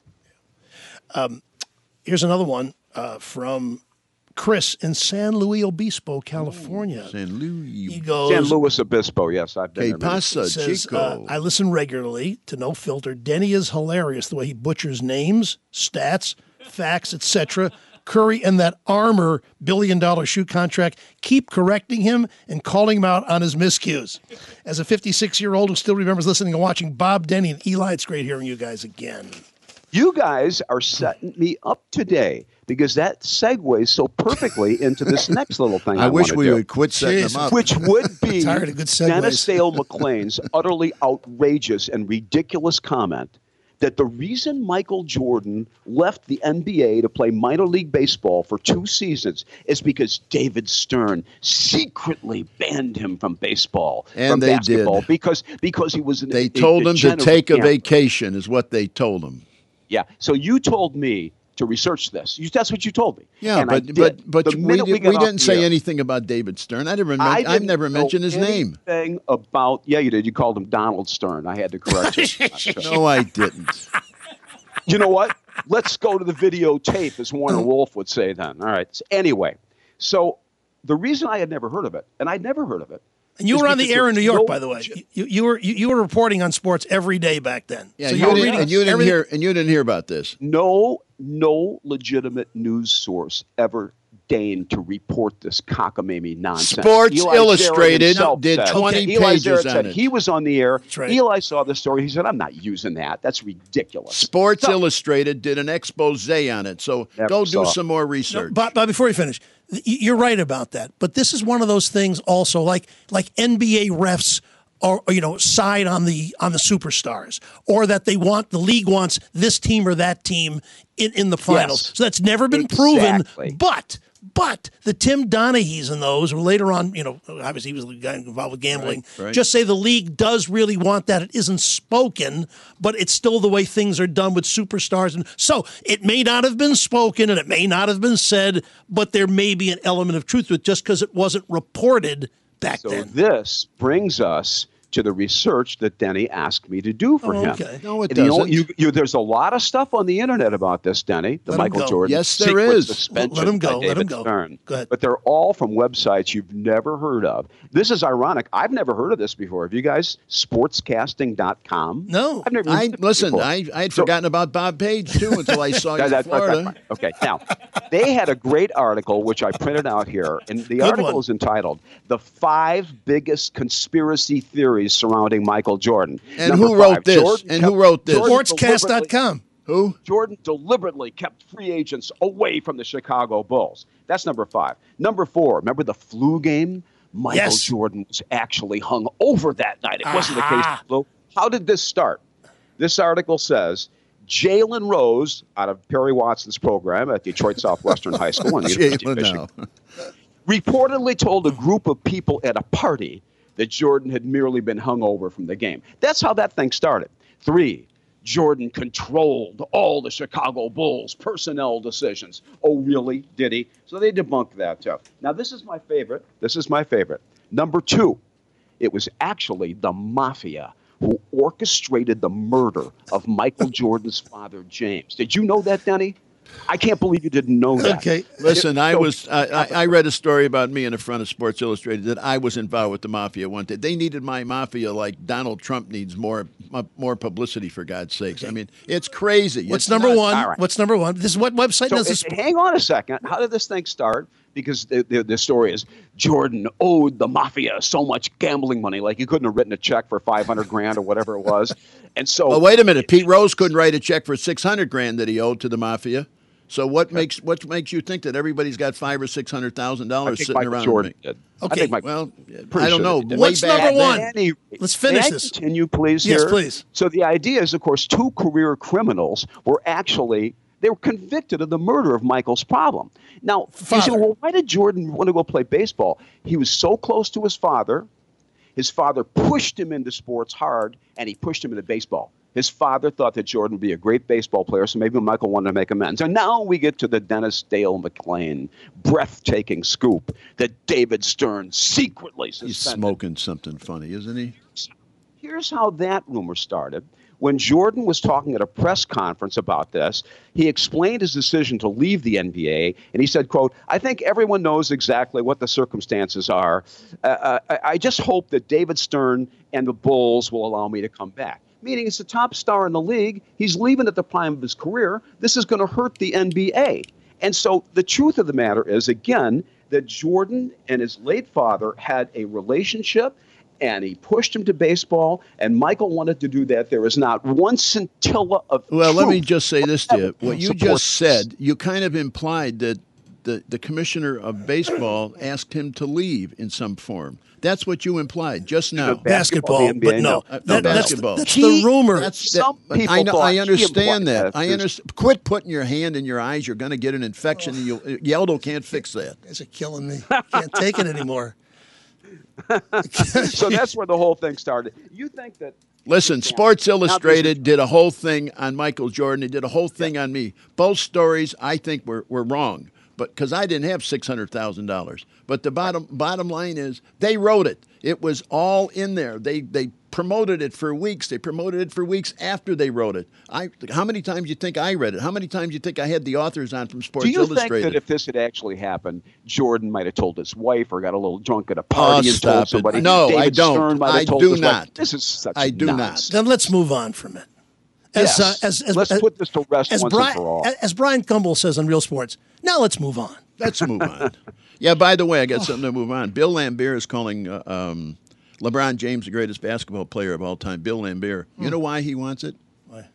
Um, here's another one uh, from Chris in San Luis Obispo, California. Ooh, San Luis. He goes, San Luis Obispo, yes, I've been Que there. pasa, he says, Chico? uh, I listen regularly to No Filter. Denny is hilarious the way he butchers names, stats, facts, et cetera. Curry and that Armour billion-dollar shoe contract keep correcting him and calling him out on his miscues. As a fifty-six-year-old who still remembers listening and watching Bob Denny and Eli, it's great hearing you guys again. You guys are setting me up today because that segues so perfectly into this next little thing I, I wish we do, would quit setting Jeez. them up. which would be Tired of good segues. Dennis Dale McClain's utterly outrageous and ridiculous comment that the reason Michael Jordan left the N B A to play minor league baseball for two seasons is because David Stern secretly banned him from baseball, And from they basketball, did. because because he was an They a, told a him to degenerate take a gambler. vacation is what they told him. Yeah. So you told me to research this. You, that's what you told me. Yeah, and I but did. but but The we, minute did, we, got off didn't the say air, anything about David Stern. I didn't. I I've didn't never know mentioned his name. anything about. Yeah, you did. You called him Donald Stern. I had to correct you. No, I didn't. You know what? Let's go to the videotape, as Warner Wolf would say then. All right. So anyway, so the reason I had never heard of it, and I'd never heard of it. And you is were on the because air in New there's York, no by the way. legit- You, you were you, you were reporting on sports every day back then. Yeah, so you you were didn't, reading and you didn't everything- hear and you didn't hear about this. No, no legitimate news source ever deigned to report this cockamamie nonsense. Sports Eli Zarin Illustrated himself did said- twenty Okay, Eli pages Zarin on said it. he was on the air. right. Eli saw the story. He said, "I'm not using that. That's ridiculous." Sports So- Illustrated did an expose on it. So Never go do saw it. some more No, research. but, but before you finish, y- you're right about that. But this is one of those things also, like like N B A refs or you know side on the on the superstars, or that they want the league wants this team or that team in, in the finals. Yes. So that's never been Exactly. proven. But but the Tim Donaghy's and those, or later on, you know, obviously he was the guy involved with gambling. Right, right. Just say the league does really want that. It isn't spoken, but it's still the way things are done with superstars. And so it may not have been spoken and it may not have been said, but there may be an element of truth to it just because it wasn't reported back So then. this brings us to the research that Denny asked me to do for Oh, him. okay. No, it And you know, doesn't. you, you, there's a lot of stuff on the internet about this, Denny, the Let him Michael go. Jordan Yes, there secret is. suspension Let him go. by Let him David go. Stern. Go ahead. But they're all from websites you've never heard of. This is ironic. I've never heard of this before. Have you guys? sportscasting dot com? No. I've never I used it listen. before. I I had So- forgotten about Bob Page too until I saw you That- in that- that- Florida. that- okay, now they had a great article which I printed out here, and the Good article one. is entitled "The Five Biggest Conspiracy Theories Surrounding Michael Jordan." And Number who wrote five, this? Jordan And kept- who wrote this? Jordan Sportscast dot com. Who? Jordan deliberately kept free agents away from the Chicago Bulls. That's number five. Number four, remember the flu game? Michael Yes. Jordan was actually hung over that night. It wasn't the case Aha. of flu. How did this start? This article says Jalen Rose, out of Perry Watson's program at Detroit Southwestern High School, in the University of Jalen Michigan, now. reportedly told a group of people at a party that Jordan had merely been hung over from the game. That's how that thing started. Three, Jordan controlled all the Chicago Bulls personnel decisions. Oh, really? Did he? So they debunked that too. Now, this is my favorite. This is my favorite. Number two, it was actually the mafia who orchestrated the murder of Michael Jordan's father, James. Did you know that, Denny? I can't believe you didn't know that. Okay. Listen, It- I so- was I, I, I read a story about me in the front of Sports Illustrated that I was involved with the mafia one day. They needed my mafia like Donald Trump needs more more publicity, for God's sakes. I mean, it's crazy. What's It's number not- one? All right. What's number one? This is what website So does this? uh, hang on a second. How did this thing start? Because the, the, the story is Jordan owed the mafia so much gambling money, like he couldn't have written a check for five hundred grand or whatever it was. And so, Oh, wait a minute. Pete Rose couldn't write a check for six hundred grand that he owed to the mafia. So what makes what makes you think that everybody's got five or six hundred thousand I dollars think sitting Michael around? Jordan me? did. Okay, I think Michael, Well, pretty I don't sure know. they did. Way What's back number then- one? Any- Let's finish May I this. Continue, please. Yes, here? please. So the idea is, of course, two career criminals were actually they were convicted of the murder of Michael's problem. Now, you say, Father. well, why did Jordan want to go play baseball? He was so close to his father. His father pushed him into sports hard, and he pushed him into baseball. His father thought that Jordan would be a great baseball player, so maybe Michael wanted to make amends. And now we get to the Dennis Dale McClain breathtaking scoop that David Stern secretly suspended. He's smoking something funny, isn't he? Here's how that rumor started. When Jordan was talking at a press conference about this, he explained his decision to leave the N B A, and he said, quote, I think everyone knows exactly what the circumstances are. Uh, I, I just hope that David Stern and the Bulls will allow me to come back. Meaning he's the top star in the league. He's leaving at the prime of his career. This is going to hurt the N B A. And so the truth of the matter is, again, that Jordan and his late father had a relationship, and he pushed him to baseball, and Michael wanted to do that. There is not one scintilla of Well, let me truth just say this to you. whatsoever What you supports just this. said, you kind of implied that the, the commissioner of baseball asked him to leave in some form. That's what you implied just now. Basketball, Basketball, the N B A, but no. no. Uh, no, That- that's, basketball. that's He- the rumor. That's Some that, people I, know, thought I he understand implied that. that. I There's- understand. Quit putting your hand in your eyes. You're going to get an infection, and you'll, Yeldo can't fix that. You guys are killing me. Can't take it anymore. So that's where the whole thing started. You think that Listen, Yeah. Sports Now, Illustrated did a whole thing on Michael Jordan. They did a whole thing on me. Both stories, I think, were, were wrong, but because I didn't have six hundred thousand dollars. But the bottom bottom line is, they wrote it. It was all in there. They they promoted it for weeks. They promoted it for weeks after they wrote it. I how many times you think I read it? How many times you think I had the authors on from Sports Do you think Illustrated? that if this had actually happened, Jordan might have told his wife or got a little drunk at a Oh, party and stop told it. somebody? No, David I don't. Stern might have I told do his wife, not. This is such I do nonsense. Then let's move on from it. As, Yes. uh, as, as, Let's as, put this to rest as once Brian, and for all. As Brian Gumbel says on Real Sports, now let's move on. Let's move on. Yeah, by the way, I got something to move on. Bill Laimbeer is calling uh, um, LeBron James the greatest basketball player of all time. Bill Laimbeer. You know why he wants it? Why?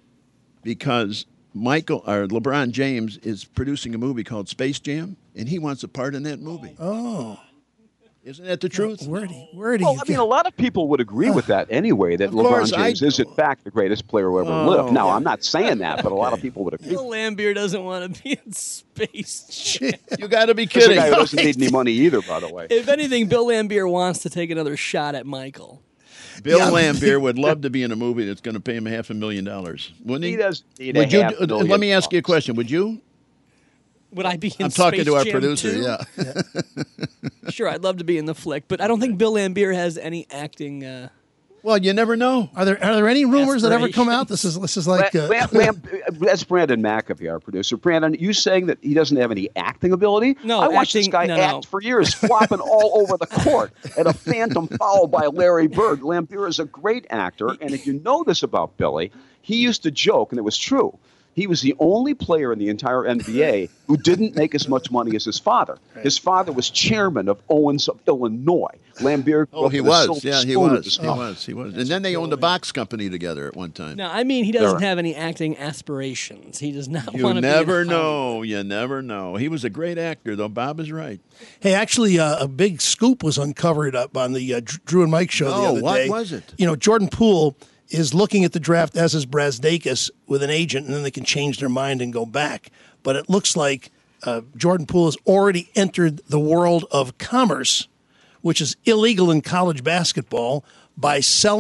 Because Michael or LeBron James is producing a movie called Space Jam, and he wants a part in that movie. Oh, Isn't that the truth? where did he, where did Well, he I mean, a lot of people would agree with that anyway, that Of course, LeBron I James is, in fact, the greatest player who ever Oh, lived. Now, yeah. I'm not saying that, but a lot of Okay. people would agree. Bill Laimbeer doesn't want to be in space. Jam. You got to be He's a kidding. guy who doesn't need any money either, by the way. If anything, Bill Laimbeer wants to take another shot at Michael. Bill Yeah. Laimbeer would love to be in a movie that's going to pay him half a million dollars, wouldn't he? He does need Would a you? half uh, million Let me ask you a bucks. question. Would you? Would I be in I'm talking Space to our Jam producer. too? Yeah. Sure, I'd love to be in the flick, but I don't think Bill Laimbeer has any acting. Uh, Well, you never know. Are there are there any rumors that ever come out? This is this is like uh, Lam- Lam- that's Brandon McAfee, our producer. Brandon, you saying that he doesn't have any acting ability? No, I watched this acting- guy no, act no. for years, flopping all over the court at a phantom foul by Larry Bird. Laimbeer is a great actor, and if you know this about Billy, he used to joke, and it was true. He was the only player in the entire N B A who didn't make as much money as his father. His father was chairman of Owens of Illinois. Laimbeer grew Oh, up he with a was. silver Yeah, he spoon in was. his He mouth. was. He was. And then they owned a box company together at one time. no, I mean he doesn't There- have any acting aspirations. He does not You want to never be in Hollywood. know. You never know. He was a great actor, though. Bob is right. Hey, actually, uh, a big scoop was uncovered up on the uh, Dr- Drew and Mike show the No, other what day. was it? You know, Jordan Poole is looking at the draft, as is Brazdakis, with an agent, and then they can change their mind and go back. But it looks like uh, Jordan Poole has already entered the world of commerce, which is illegal in college basketball, by selling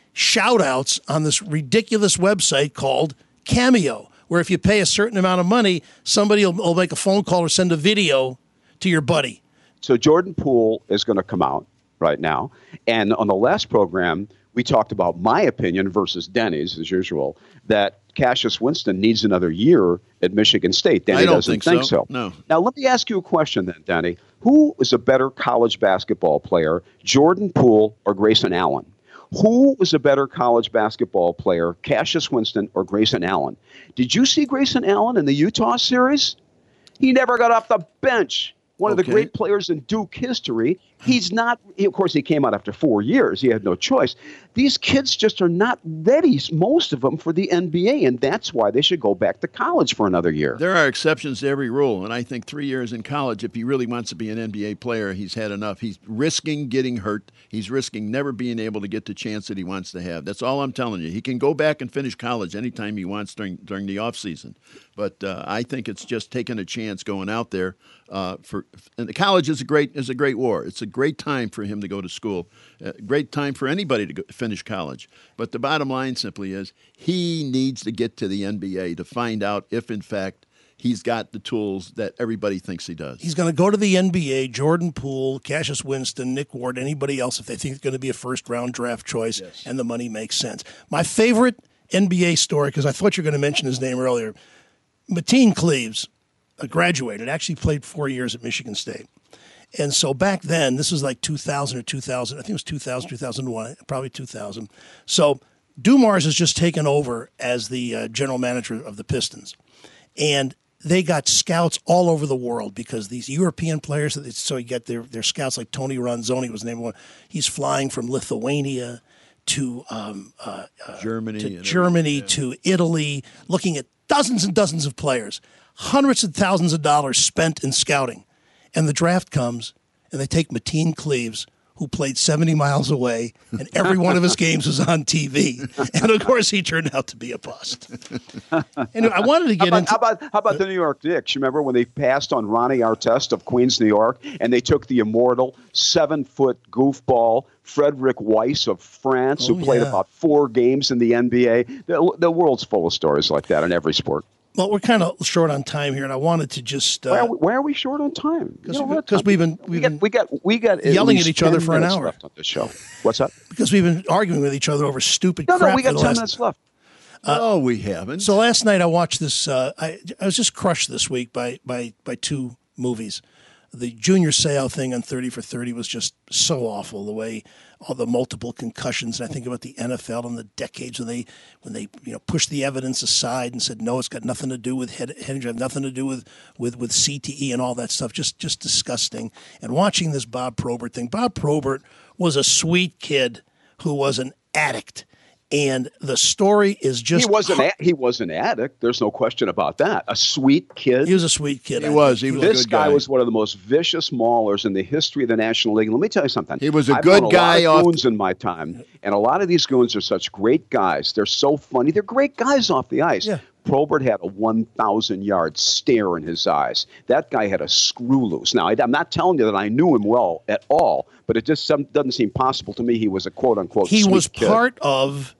shout outs on this ridiculous website called Cameo, where if you pay a certain amount of money, somebody will, will make a phone call or send a video to your buddy. So Jordan Poole is going to come out right now. And on the last program, we talked about my opinion versus Denny's, as usual, that Cassius Winston needs another year at Michigan State. Denny I don't doesn't think, think so. so. No. Now, let me ask you a question then, Denny. Who is a better college basketball player, Jordan Poole or Grayson Allen? Who was a better college basketball player, Cassius Winston or Grayson Allen? Did you see Grayson Allen in the Utah series? He never got off the bench. One Okay. of the great players in Duke history. He's not, he, of course, he came out after four years. He had no choice. These kids just are not ready, most of them, for the N B A, and that's why they should go back to college for another year. There are exceptions to every rule, and I think three years in college, if he really wants to be an N B A player, he's had enough. He's risking getting hurt. He's risking never being able to get the chance that he wants to have. That's all I'm telling you. He can go back and finish college anytime he wants during during the off season. But uh, I think it's just taking a chance going out there. Uh, for and the college is a great is a great war. It's a great time for him to go to school. A great time for anybody to go, finish college. But the bottom line simply is he needs to get to the N B A to find out if, in fact, he's got the tools that everybody thinks he does. He's going to go to the N B A, Jordan Poole, Cassius Winston, Nick Ward, anybody else if they think it's going to be a first-round draft choice Yes. and the money makes sense. My favorite N B A story, because I thought you were going to mention his name earlier, Mateen Cleaves, uh, graduated, actually played four years at Michigan State. And so back then, this was like two thousand or two thousand, I think it was two thousand, two thousand one, probably two thousand. So Dumars has just taken over as the uh, general manager of the Pistons. And they got scouts all over the world because these European players, so you get their, their scouts like Tony Ronzoni was named one. He's flying from Lithuania to um, uh, uh, Germany, to and Germany, everything, yeah. to Italy, looking at dozens and dozens of players, hundreds of thousands of dollars spent in scouting. And the draft comes, and they take Mateen Cleaves, who played seventy miles away, and every one of his games was on T V. And, of course, he turned out to be a bust. Anyway, I wanted to get How about, into... how about how about the New York Knicks? You remember when they passed on Ronnie Artest of Queens, New York, and they took the immortal seven-foot goofball Frederick Weiss of France, Oh, who played yeah. about four games in the N B A. The, the world's full of stories like that in every sport. Well, we're kind of short on time here, and I wanted to just... Uh, Why are we, why are we short on time? Because You know we- what? 'cause we've been- we we've got been we got we got yelling least at each other ten for an minutes hour. left on this show. What's that? because we've been arguing with each other over stupid No, crap no, we for got the ten last- minutes left. oh, we haven't. So last night I watched this. Uh, I I was just crushed this week by by by two movies. The Junior Seau thing on thirty for thirty was just so awful. The way all the multiple concussions, and I think about the N F L and the decades when they when they you know pushed the evidence aside and said no, it's got nothing to do with head head injury, nothing to do with with with C T E and all that stuff. Just just disgusting. And watching this Bob Probert thing, Bob Probert was a sweet kid who was an addict. And the story is just He was an a- he was an addict. There's no question about that. A sweet kid. He was a sweet kid. He I was. think. He was a This good guy guy. was one of the most vicious maulers in the history of the National League. Let me tell you something. He was a I've good known guy A lot off- of goons in my time, and a lot of these goons are such great guys. They're so funny. They're great guys off the ice. Yeah. Probert had a one thousand yard stare in his eyes. That guy had a screw loose. Now, I, I'm not telling you that I knew him well at all, but it just some, doesn't seem possible to me he was a quote unquote. He sweet was kid. part of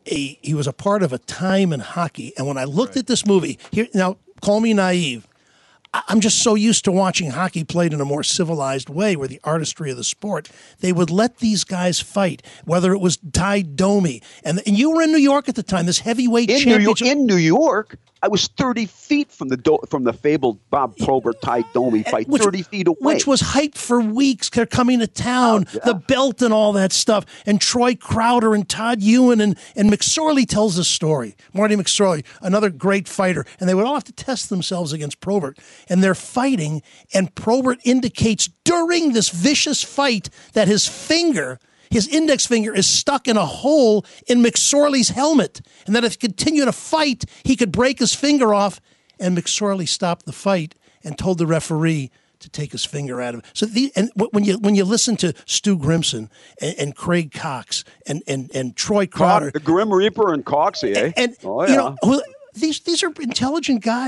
a he was a part of a time in hockey. And when I looked at this movie, here now call me naive. I- I'm just so used to watching hockey played in a more civilized way, where the artistry of the sport, they would let these guys fight, whether it was Ty Domi. And, and you were in New York at the time, this heavyweight in New York. championship. In New York, I was thirty feet from the do- from the fabled Bob Probert Ty Domi fight, Which- thirty feet away. Which was hyped for weeks. They're coming to town, Oh, yeah. the belt and all that stuff. And Troy Crowder and Todd Ewan and, and McSorley tells the story. Marty McSorley, another great fighter. And they would all have to test themselves against Probert. And they're fighting, and Probert indicates during this vicious fight that his finger, his index finger, is stuck in a hole in McSorley's helmet. And that if he continued to fight, he could break his finger off. And McSorley stopped the fight and told the referee to take his finger out of it. So the, and wh- when you when you listen to Stu Grimson and, and Craig Cox and and, and Troy Crowder, the Grim Reaper and Coxie, eh? and oh, yeah. you know who, these these are intelligent guys.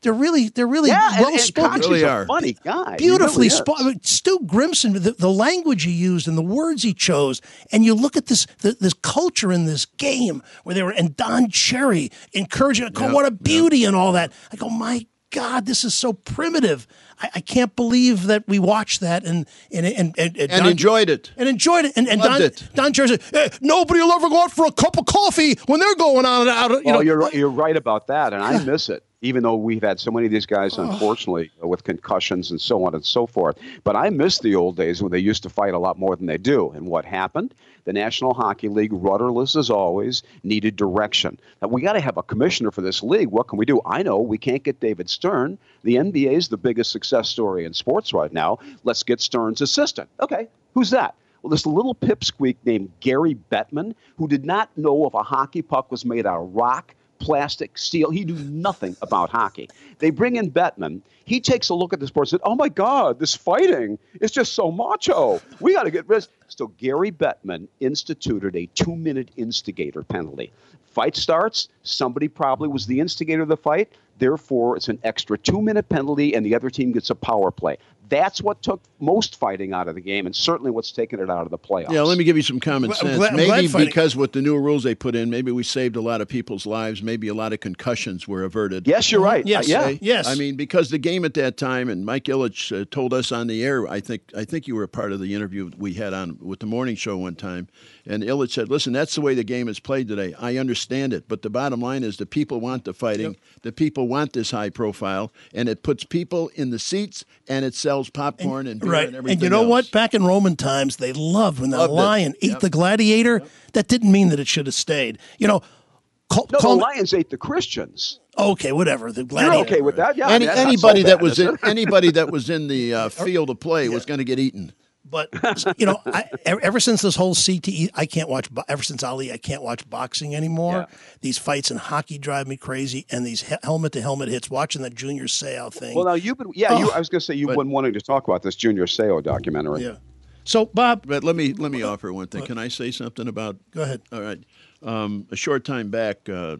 they're really they're really Yeah, and, well and spoken. Cox Really is a are. funny guy. Beautifully He really is. spoken. Stu Grimson, the, the language he used and the words he chose, and you look at this the, this culture in this game where they were, and Don Cherry encouraging, Yep, what a beauty and all that. I go, my God, this is so primitive. I, I can't believe that we watched that and and and and, And Don, enjoyed it. and enjoyed it. And, and Loved Don, it. Don Cherry said, hey, nobody will ever go out for a cup of coffee when they're going on and out. You Well, know, you're you're right about that, and I miss it. Even though we've had so many of these guys, Oh. unfortunately, with concussions and so on and so forth. But I miss the old days when they used to fight a lot more than they do. And what happened? The National Hockey League, rudderless as always, needed direction. Now, we got to have a commissioner for this league. What can we do? I know we can't get David Stern. The N B A is the biggest success story in sports right now. Let's get Stern's assistant. Okay, who's that? Well, this little pipsqueak named Gary Bettman, who did not know if a hockey puck was made out of rock, plastic, steel. He knew nothing about hockey. They bring in Bettman. He takes a look at this sport and said, oh, my God, this fighting is just so macho. We got to get rid of this. So Gary Bettman instituted a two-minute instigator penalty. Fight starts. Somebody probably was the instigator of the fight. Therefore, it's an extra two-minute penalty, and the other team gets a power play. That's what took most fighting out of the game, and certainly what's taken it out of the playoffs. Yeah, let me give you some common I'm sense. glad- I'm maybe glad fighting- because with the new rules they put in, maybe we saved a lot of people's lives. Maybe a lot of concussions were averted. Yes, you're right. Yes. Uh, yeah. Okay? Yes. I mean, because the game at that time, and Mike Ilitch uh, told us on the air. I think I think you were a part of the interview we had on with the morning show one time. And Ilitch said, "Listen, that's the way the game is played today. I understand it, but the bottom line is the people want the fighting. Yep. The people want this high profile, and it puts people in the seats, and it sells popcorn and, beer right. and everything And you know else. what? Back in Roman times, they loved when the Loved it. lion ate Yep. the gladiator. That didn't mean that it should have stayed. You know, call, No, call the Lions ate the Christians. okay, whatever. The You're gladiator. okay with that? Yeah. I Any, mean, that's not anybody so that bad, was is in it? anybody that was in the uh, field of play was going to get eaten. But you know, I, ever since this whole C T E, I can't watch. bo- Ever since Ali, I can't watch boxing anymore. Yeah. These fights in hockey drive me crazy, and these helmet to helmet hits. Watching that Junior Seau thing. Well, now you've been, yeah, you, Oh. I was going to say you've But- been wanting to talk about this Junior Seau documentary. yeah. So Bob, But let me let me offer one thing. Can I say something about? go ahead. All right. Um, a short time back, uh,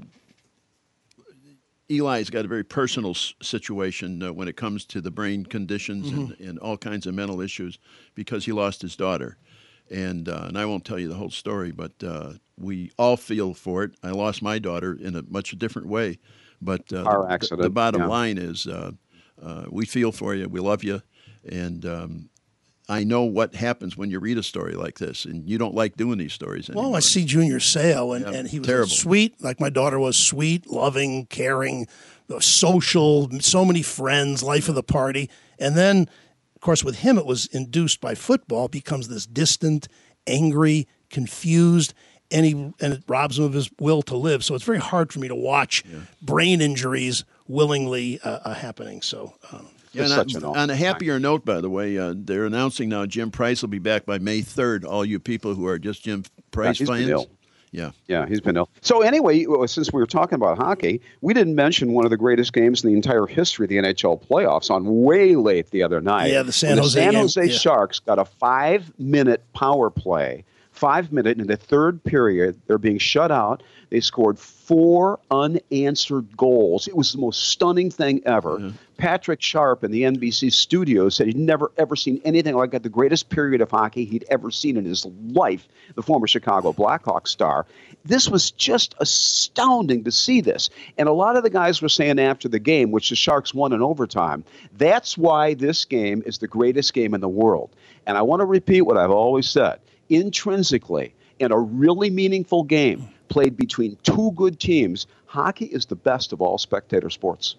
Eli's got a very personal s- situation uh, when it comes to the brain conditions and, and all kinds of mental issues because he lost his daughter. And uh, and I won't tell you the whole story, but uh, we all feel for it. I lost my daughter in a much different way. But uh, Car the- accident, the bottom yeah. line is uh, uh, we feel for you. We love you. And um, I know what happens when you read a story like this, and you don't like doing these stories anymore. Well, I see Junior Seau, and, Yeah, and he was terrible. sweet, like my daughter was sweet, loving, caring, social, so many friends, life of the party. And then, of course, with him, it was induced by football, becomes this distant, angry, confused, and he and it robs him of his will to live. So it's very hard for me to watch brain injuries willingly uh, uh, happening. So. Um, Yeah, It's and such on, an awful on a happier note, by the way, uh, they're announcing now Jim Price will be back by May third. All you people who are just Jim Price he's been fans. ill. Yeah. Yeah, he's been ill. So anyway, uh, since we were talking about hockey, we didn't mention one of the greatest games in the entire history of the N H L playoffs on way late the other night. Yeah, the San When Jose the San game, Jose yeah. Sharks got a five-minute power play. Five minute in the third period, they're being shut out. They scored four unanswered goals. It was the most stunning thing ever. Mm-hmm. Patrick Sharp in the N B C studio said he'd never, ever seen anything like that, the greatest period of hockey he'd ever seen in his life, the former Chicago Blackhawks star. This was just astounding to see this. And a lot of the guys were saying after the game, which the Sharks won in overtime, that's why this game is the greatest game in the world. And I want to repeat what I've always said. Intrinsically, in a really meaningful game played between two good teams, hockey is the best of all spectator sports.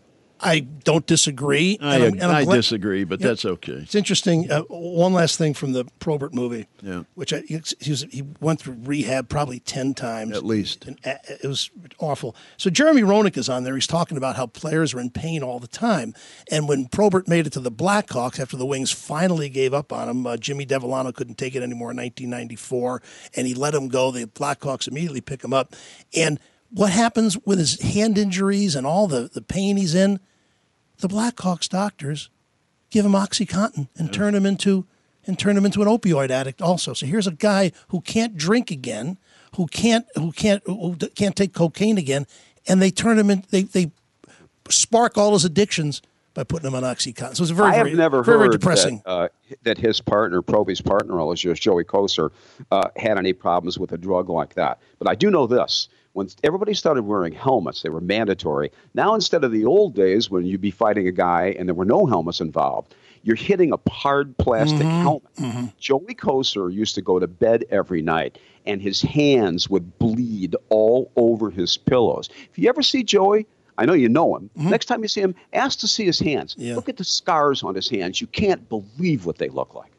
I don't disagree. I, and I'm- and I'm I glad- disagree, but Yeah. that's okay. It's interesting. Uh, one last thing from the Probert movie, Yeah. which I, he, was, he went through rehab probably ten times. At least. And uh, it was awful. So Jeremy Roenick is on there. He's talking about how players are in pain all the time. And when Probert made it to the Blackhawks after the Wings finally gave up on him, uh, Jimmy Devellano couldn't take it anymore in nineteen ninety-four, and he let him go. The Blackhawks immediately pick him up. And what happens with his hand injuries and all the, the pain he's in? The Blackhawks doctors give him OxyContin and turn him into and turn him into an opioid addict also. So here's a guy who can't drink again, who can't who can't who can't take cocaine again, and they turn him in. They they spark all his addictions by putting him on OxyContin. So it's very, I have very, never very, very heard depressing. That, uh, that his partner, Proby's partner, all those years, Joey Koser, uh, had any problems with a drug like that. But I do know this. When everybody started wearing helmets, they were mandatory. Now, instead of the old days when you'd be fighting a guy and there were no helmets involved, you're hitting a hard plastic Mm-hmm. helmet. Mm-hmm. Joey Koser used to go to bed every night, and his hands would bleed all over his pillows. If you ever see Joey, I know you know him. Mm-hmm. Next time you see him, ask to see his hands. Yeah. Look at the scars on his hands. You can't believe what they look like.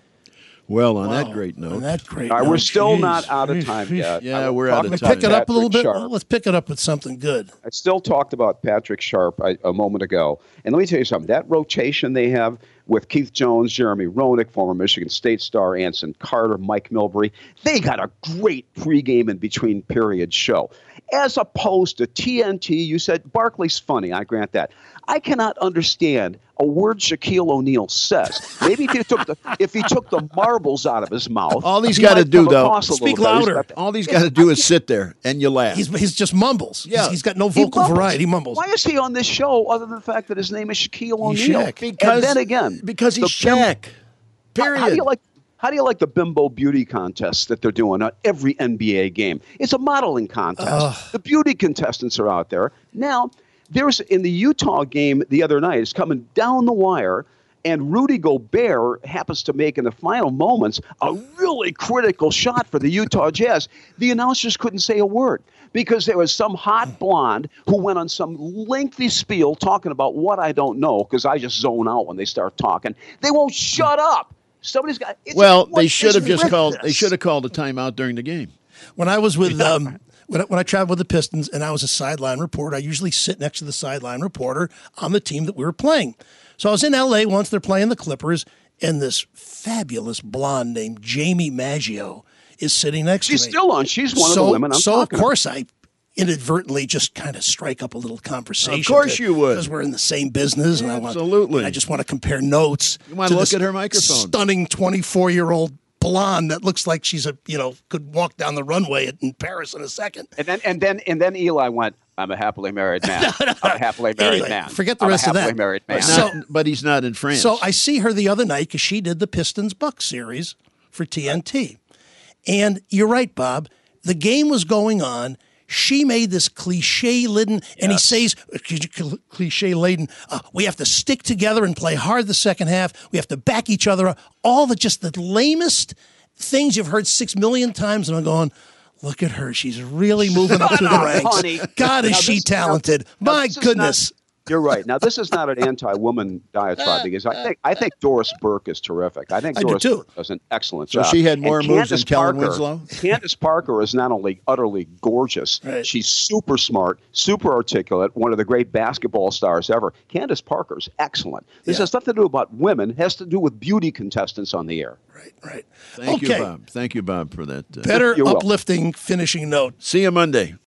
Well, on Wow. that great note. On that great All right, note. we're still Jeez. not out of time yet. Yeah, I was we're out of talking time. Pick it about up a little Patrick bit. Sharp. Let's pick it up with something good. I still talked about Patrick Sharp a, a moment ago. And let me tell you something. That rotation they have with Keith Jones, Jeremy Roenick, former Michigan State star, Anson Carter, Mike Milbury, they got a great pregame and between periods show. As opposed to T N T, you said Barkley's funny. I grant that. I cannot understand a word Shaquille O'Neal says. Maybe if he took the if he took the marbles out of his mouth. All he's he got to might do, come though, across a speak little better. He's louder. got- all he's got to do is sit there and you laugh. He's, he's just mumbles. Yeah. He's, he's got no He vocal mumbles. variety. He mumbles. Why is he on this show other than the fact that his name is Shaquille O'Neal? He's Shaq. because, and then again, because he's the bim- Shaq. How- Period. How, do you like? How do you like the bimbo beauty contests that they're doing at every N B A game? It's a modeling contest. The beauty contestants are out there now. There's in the Utah game the other night. It's coming down the wire, and Rudy Gobert happens to make in the final moments a really critical shot for the Utah Jazz. The announcers couldn't say a word because there was some hot blonde who went on some lengthy spiel talking about what I don't know because I just zone out when they start talking. They won't shut up. Somebody's got. It's well, what they is should have just with called. this? They should have called a timeout during the game. When I was with um, when I, when I traveled with the Pistons and I was a sideline reporter, I usually sit next to the sideline reporter on the team that we were playing. So I was in L A once. They're playing the Clippers, and this fabulous blonde named Jamie Maggio is sitting next She's to me. still on. She's one so, of the women I'm so talking of course I inadvertently just kind of strike up a little conversation. Of course you would. because we're in the same business, and I want Absolutely. and I just want to compare notes. You want to look this at her microphone. Stunning twenty-four-year-old blonde that looks like she's a you know could walk down the runway in Paris in a second. And then and then and then Eli went, I'm a happily married man. I'm a happily married Anyway, man. forget the I'm rest a of that. happily married man. So- Not- but he's not in France. So I see her the other night because she did the Pistons Bucks series for T N T. And you're right, Bob. The game was going on. She made this cliche laden, and he says, cliche laden, uh, we have to stick together and play hard the second half. We have to back each other up. All the just the lamest things you've heard six million times. And I'm going, look at her. She's really moving up through the up, ranks. honey. God, is Now, she this- now- talented. now, My this is goodness. not- you're right. Now, this is not an anti-woman diatribe because I think I think Doris Burke is terrific. I think I do Doris too. Burke does an excellent So job. she had more And moves than Candace Kellen Parker- Winslow? Candace Parker is not only utterly gorgeous, Right. she's super smart, super articulate, one of the great basketball stars ever. Candace Parker's excellent. This Yeah. has nothing to do about women. It has to do with beauty contestants on the air. Right, right. Thank okay. you, Bob. Thank you, Bob, for that. Uh, Better You're welcome. uplifting finishing note. see you Monday.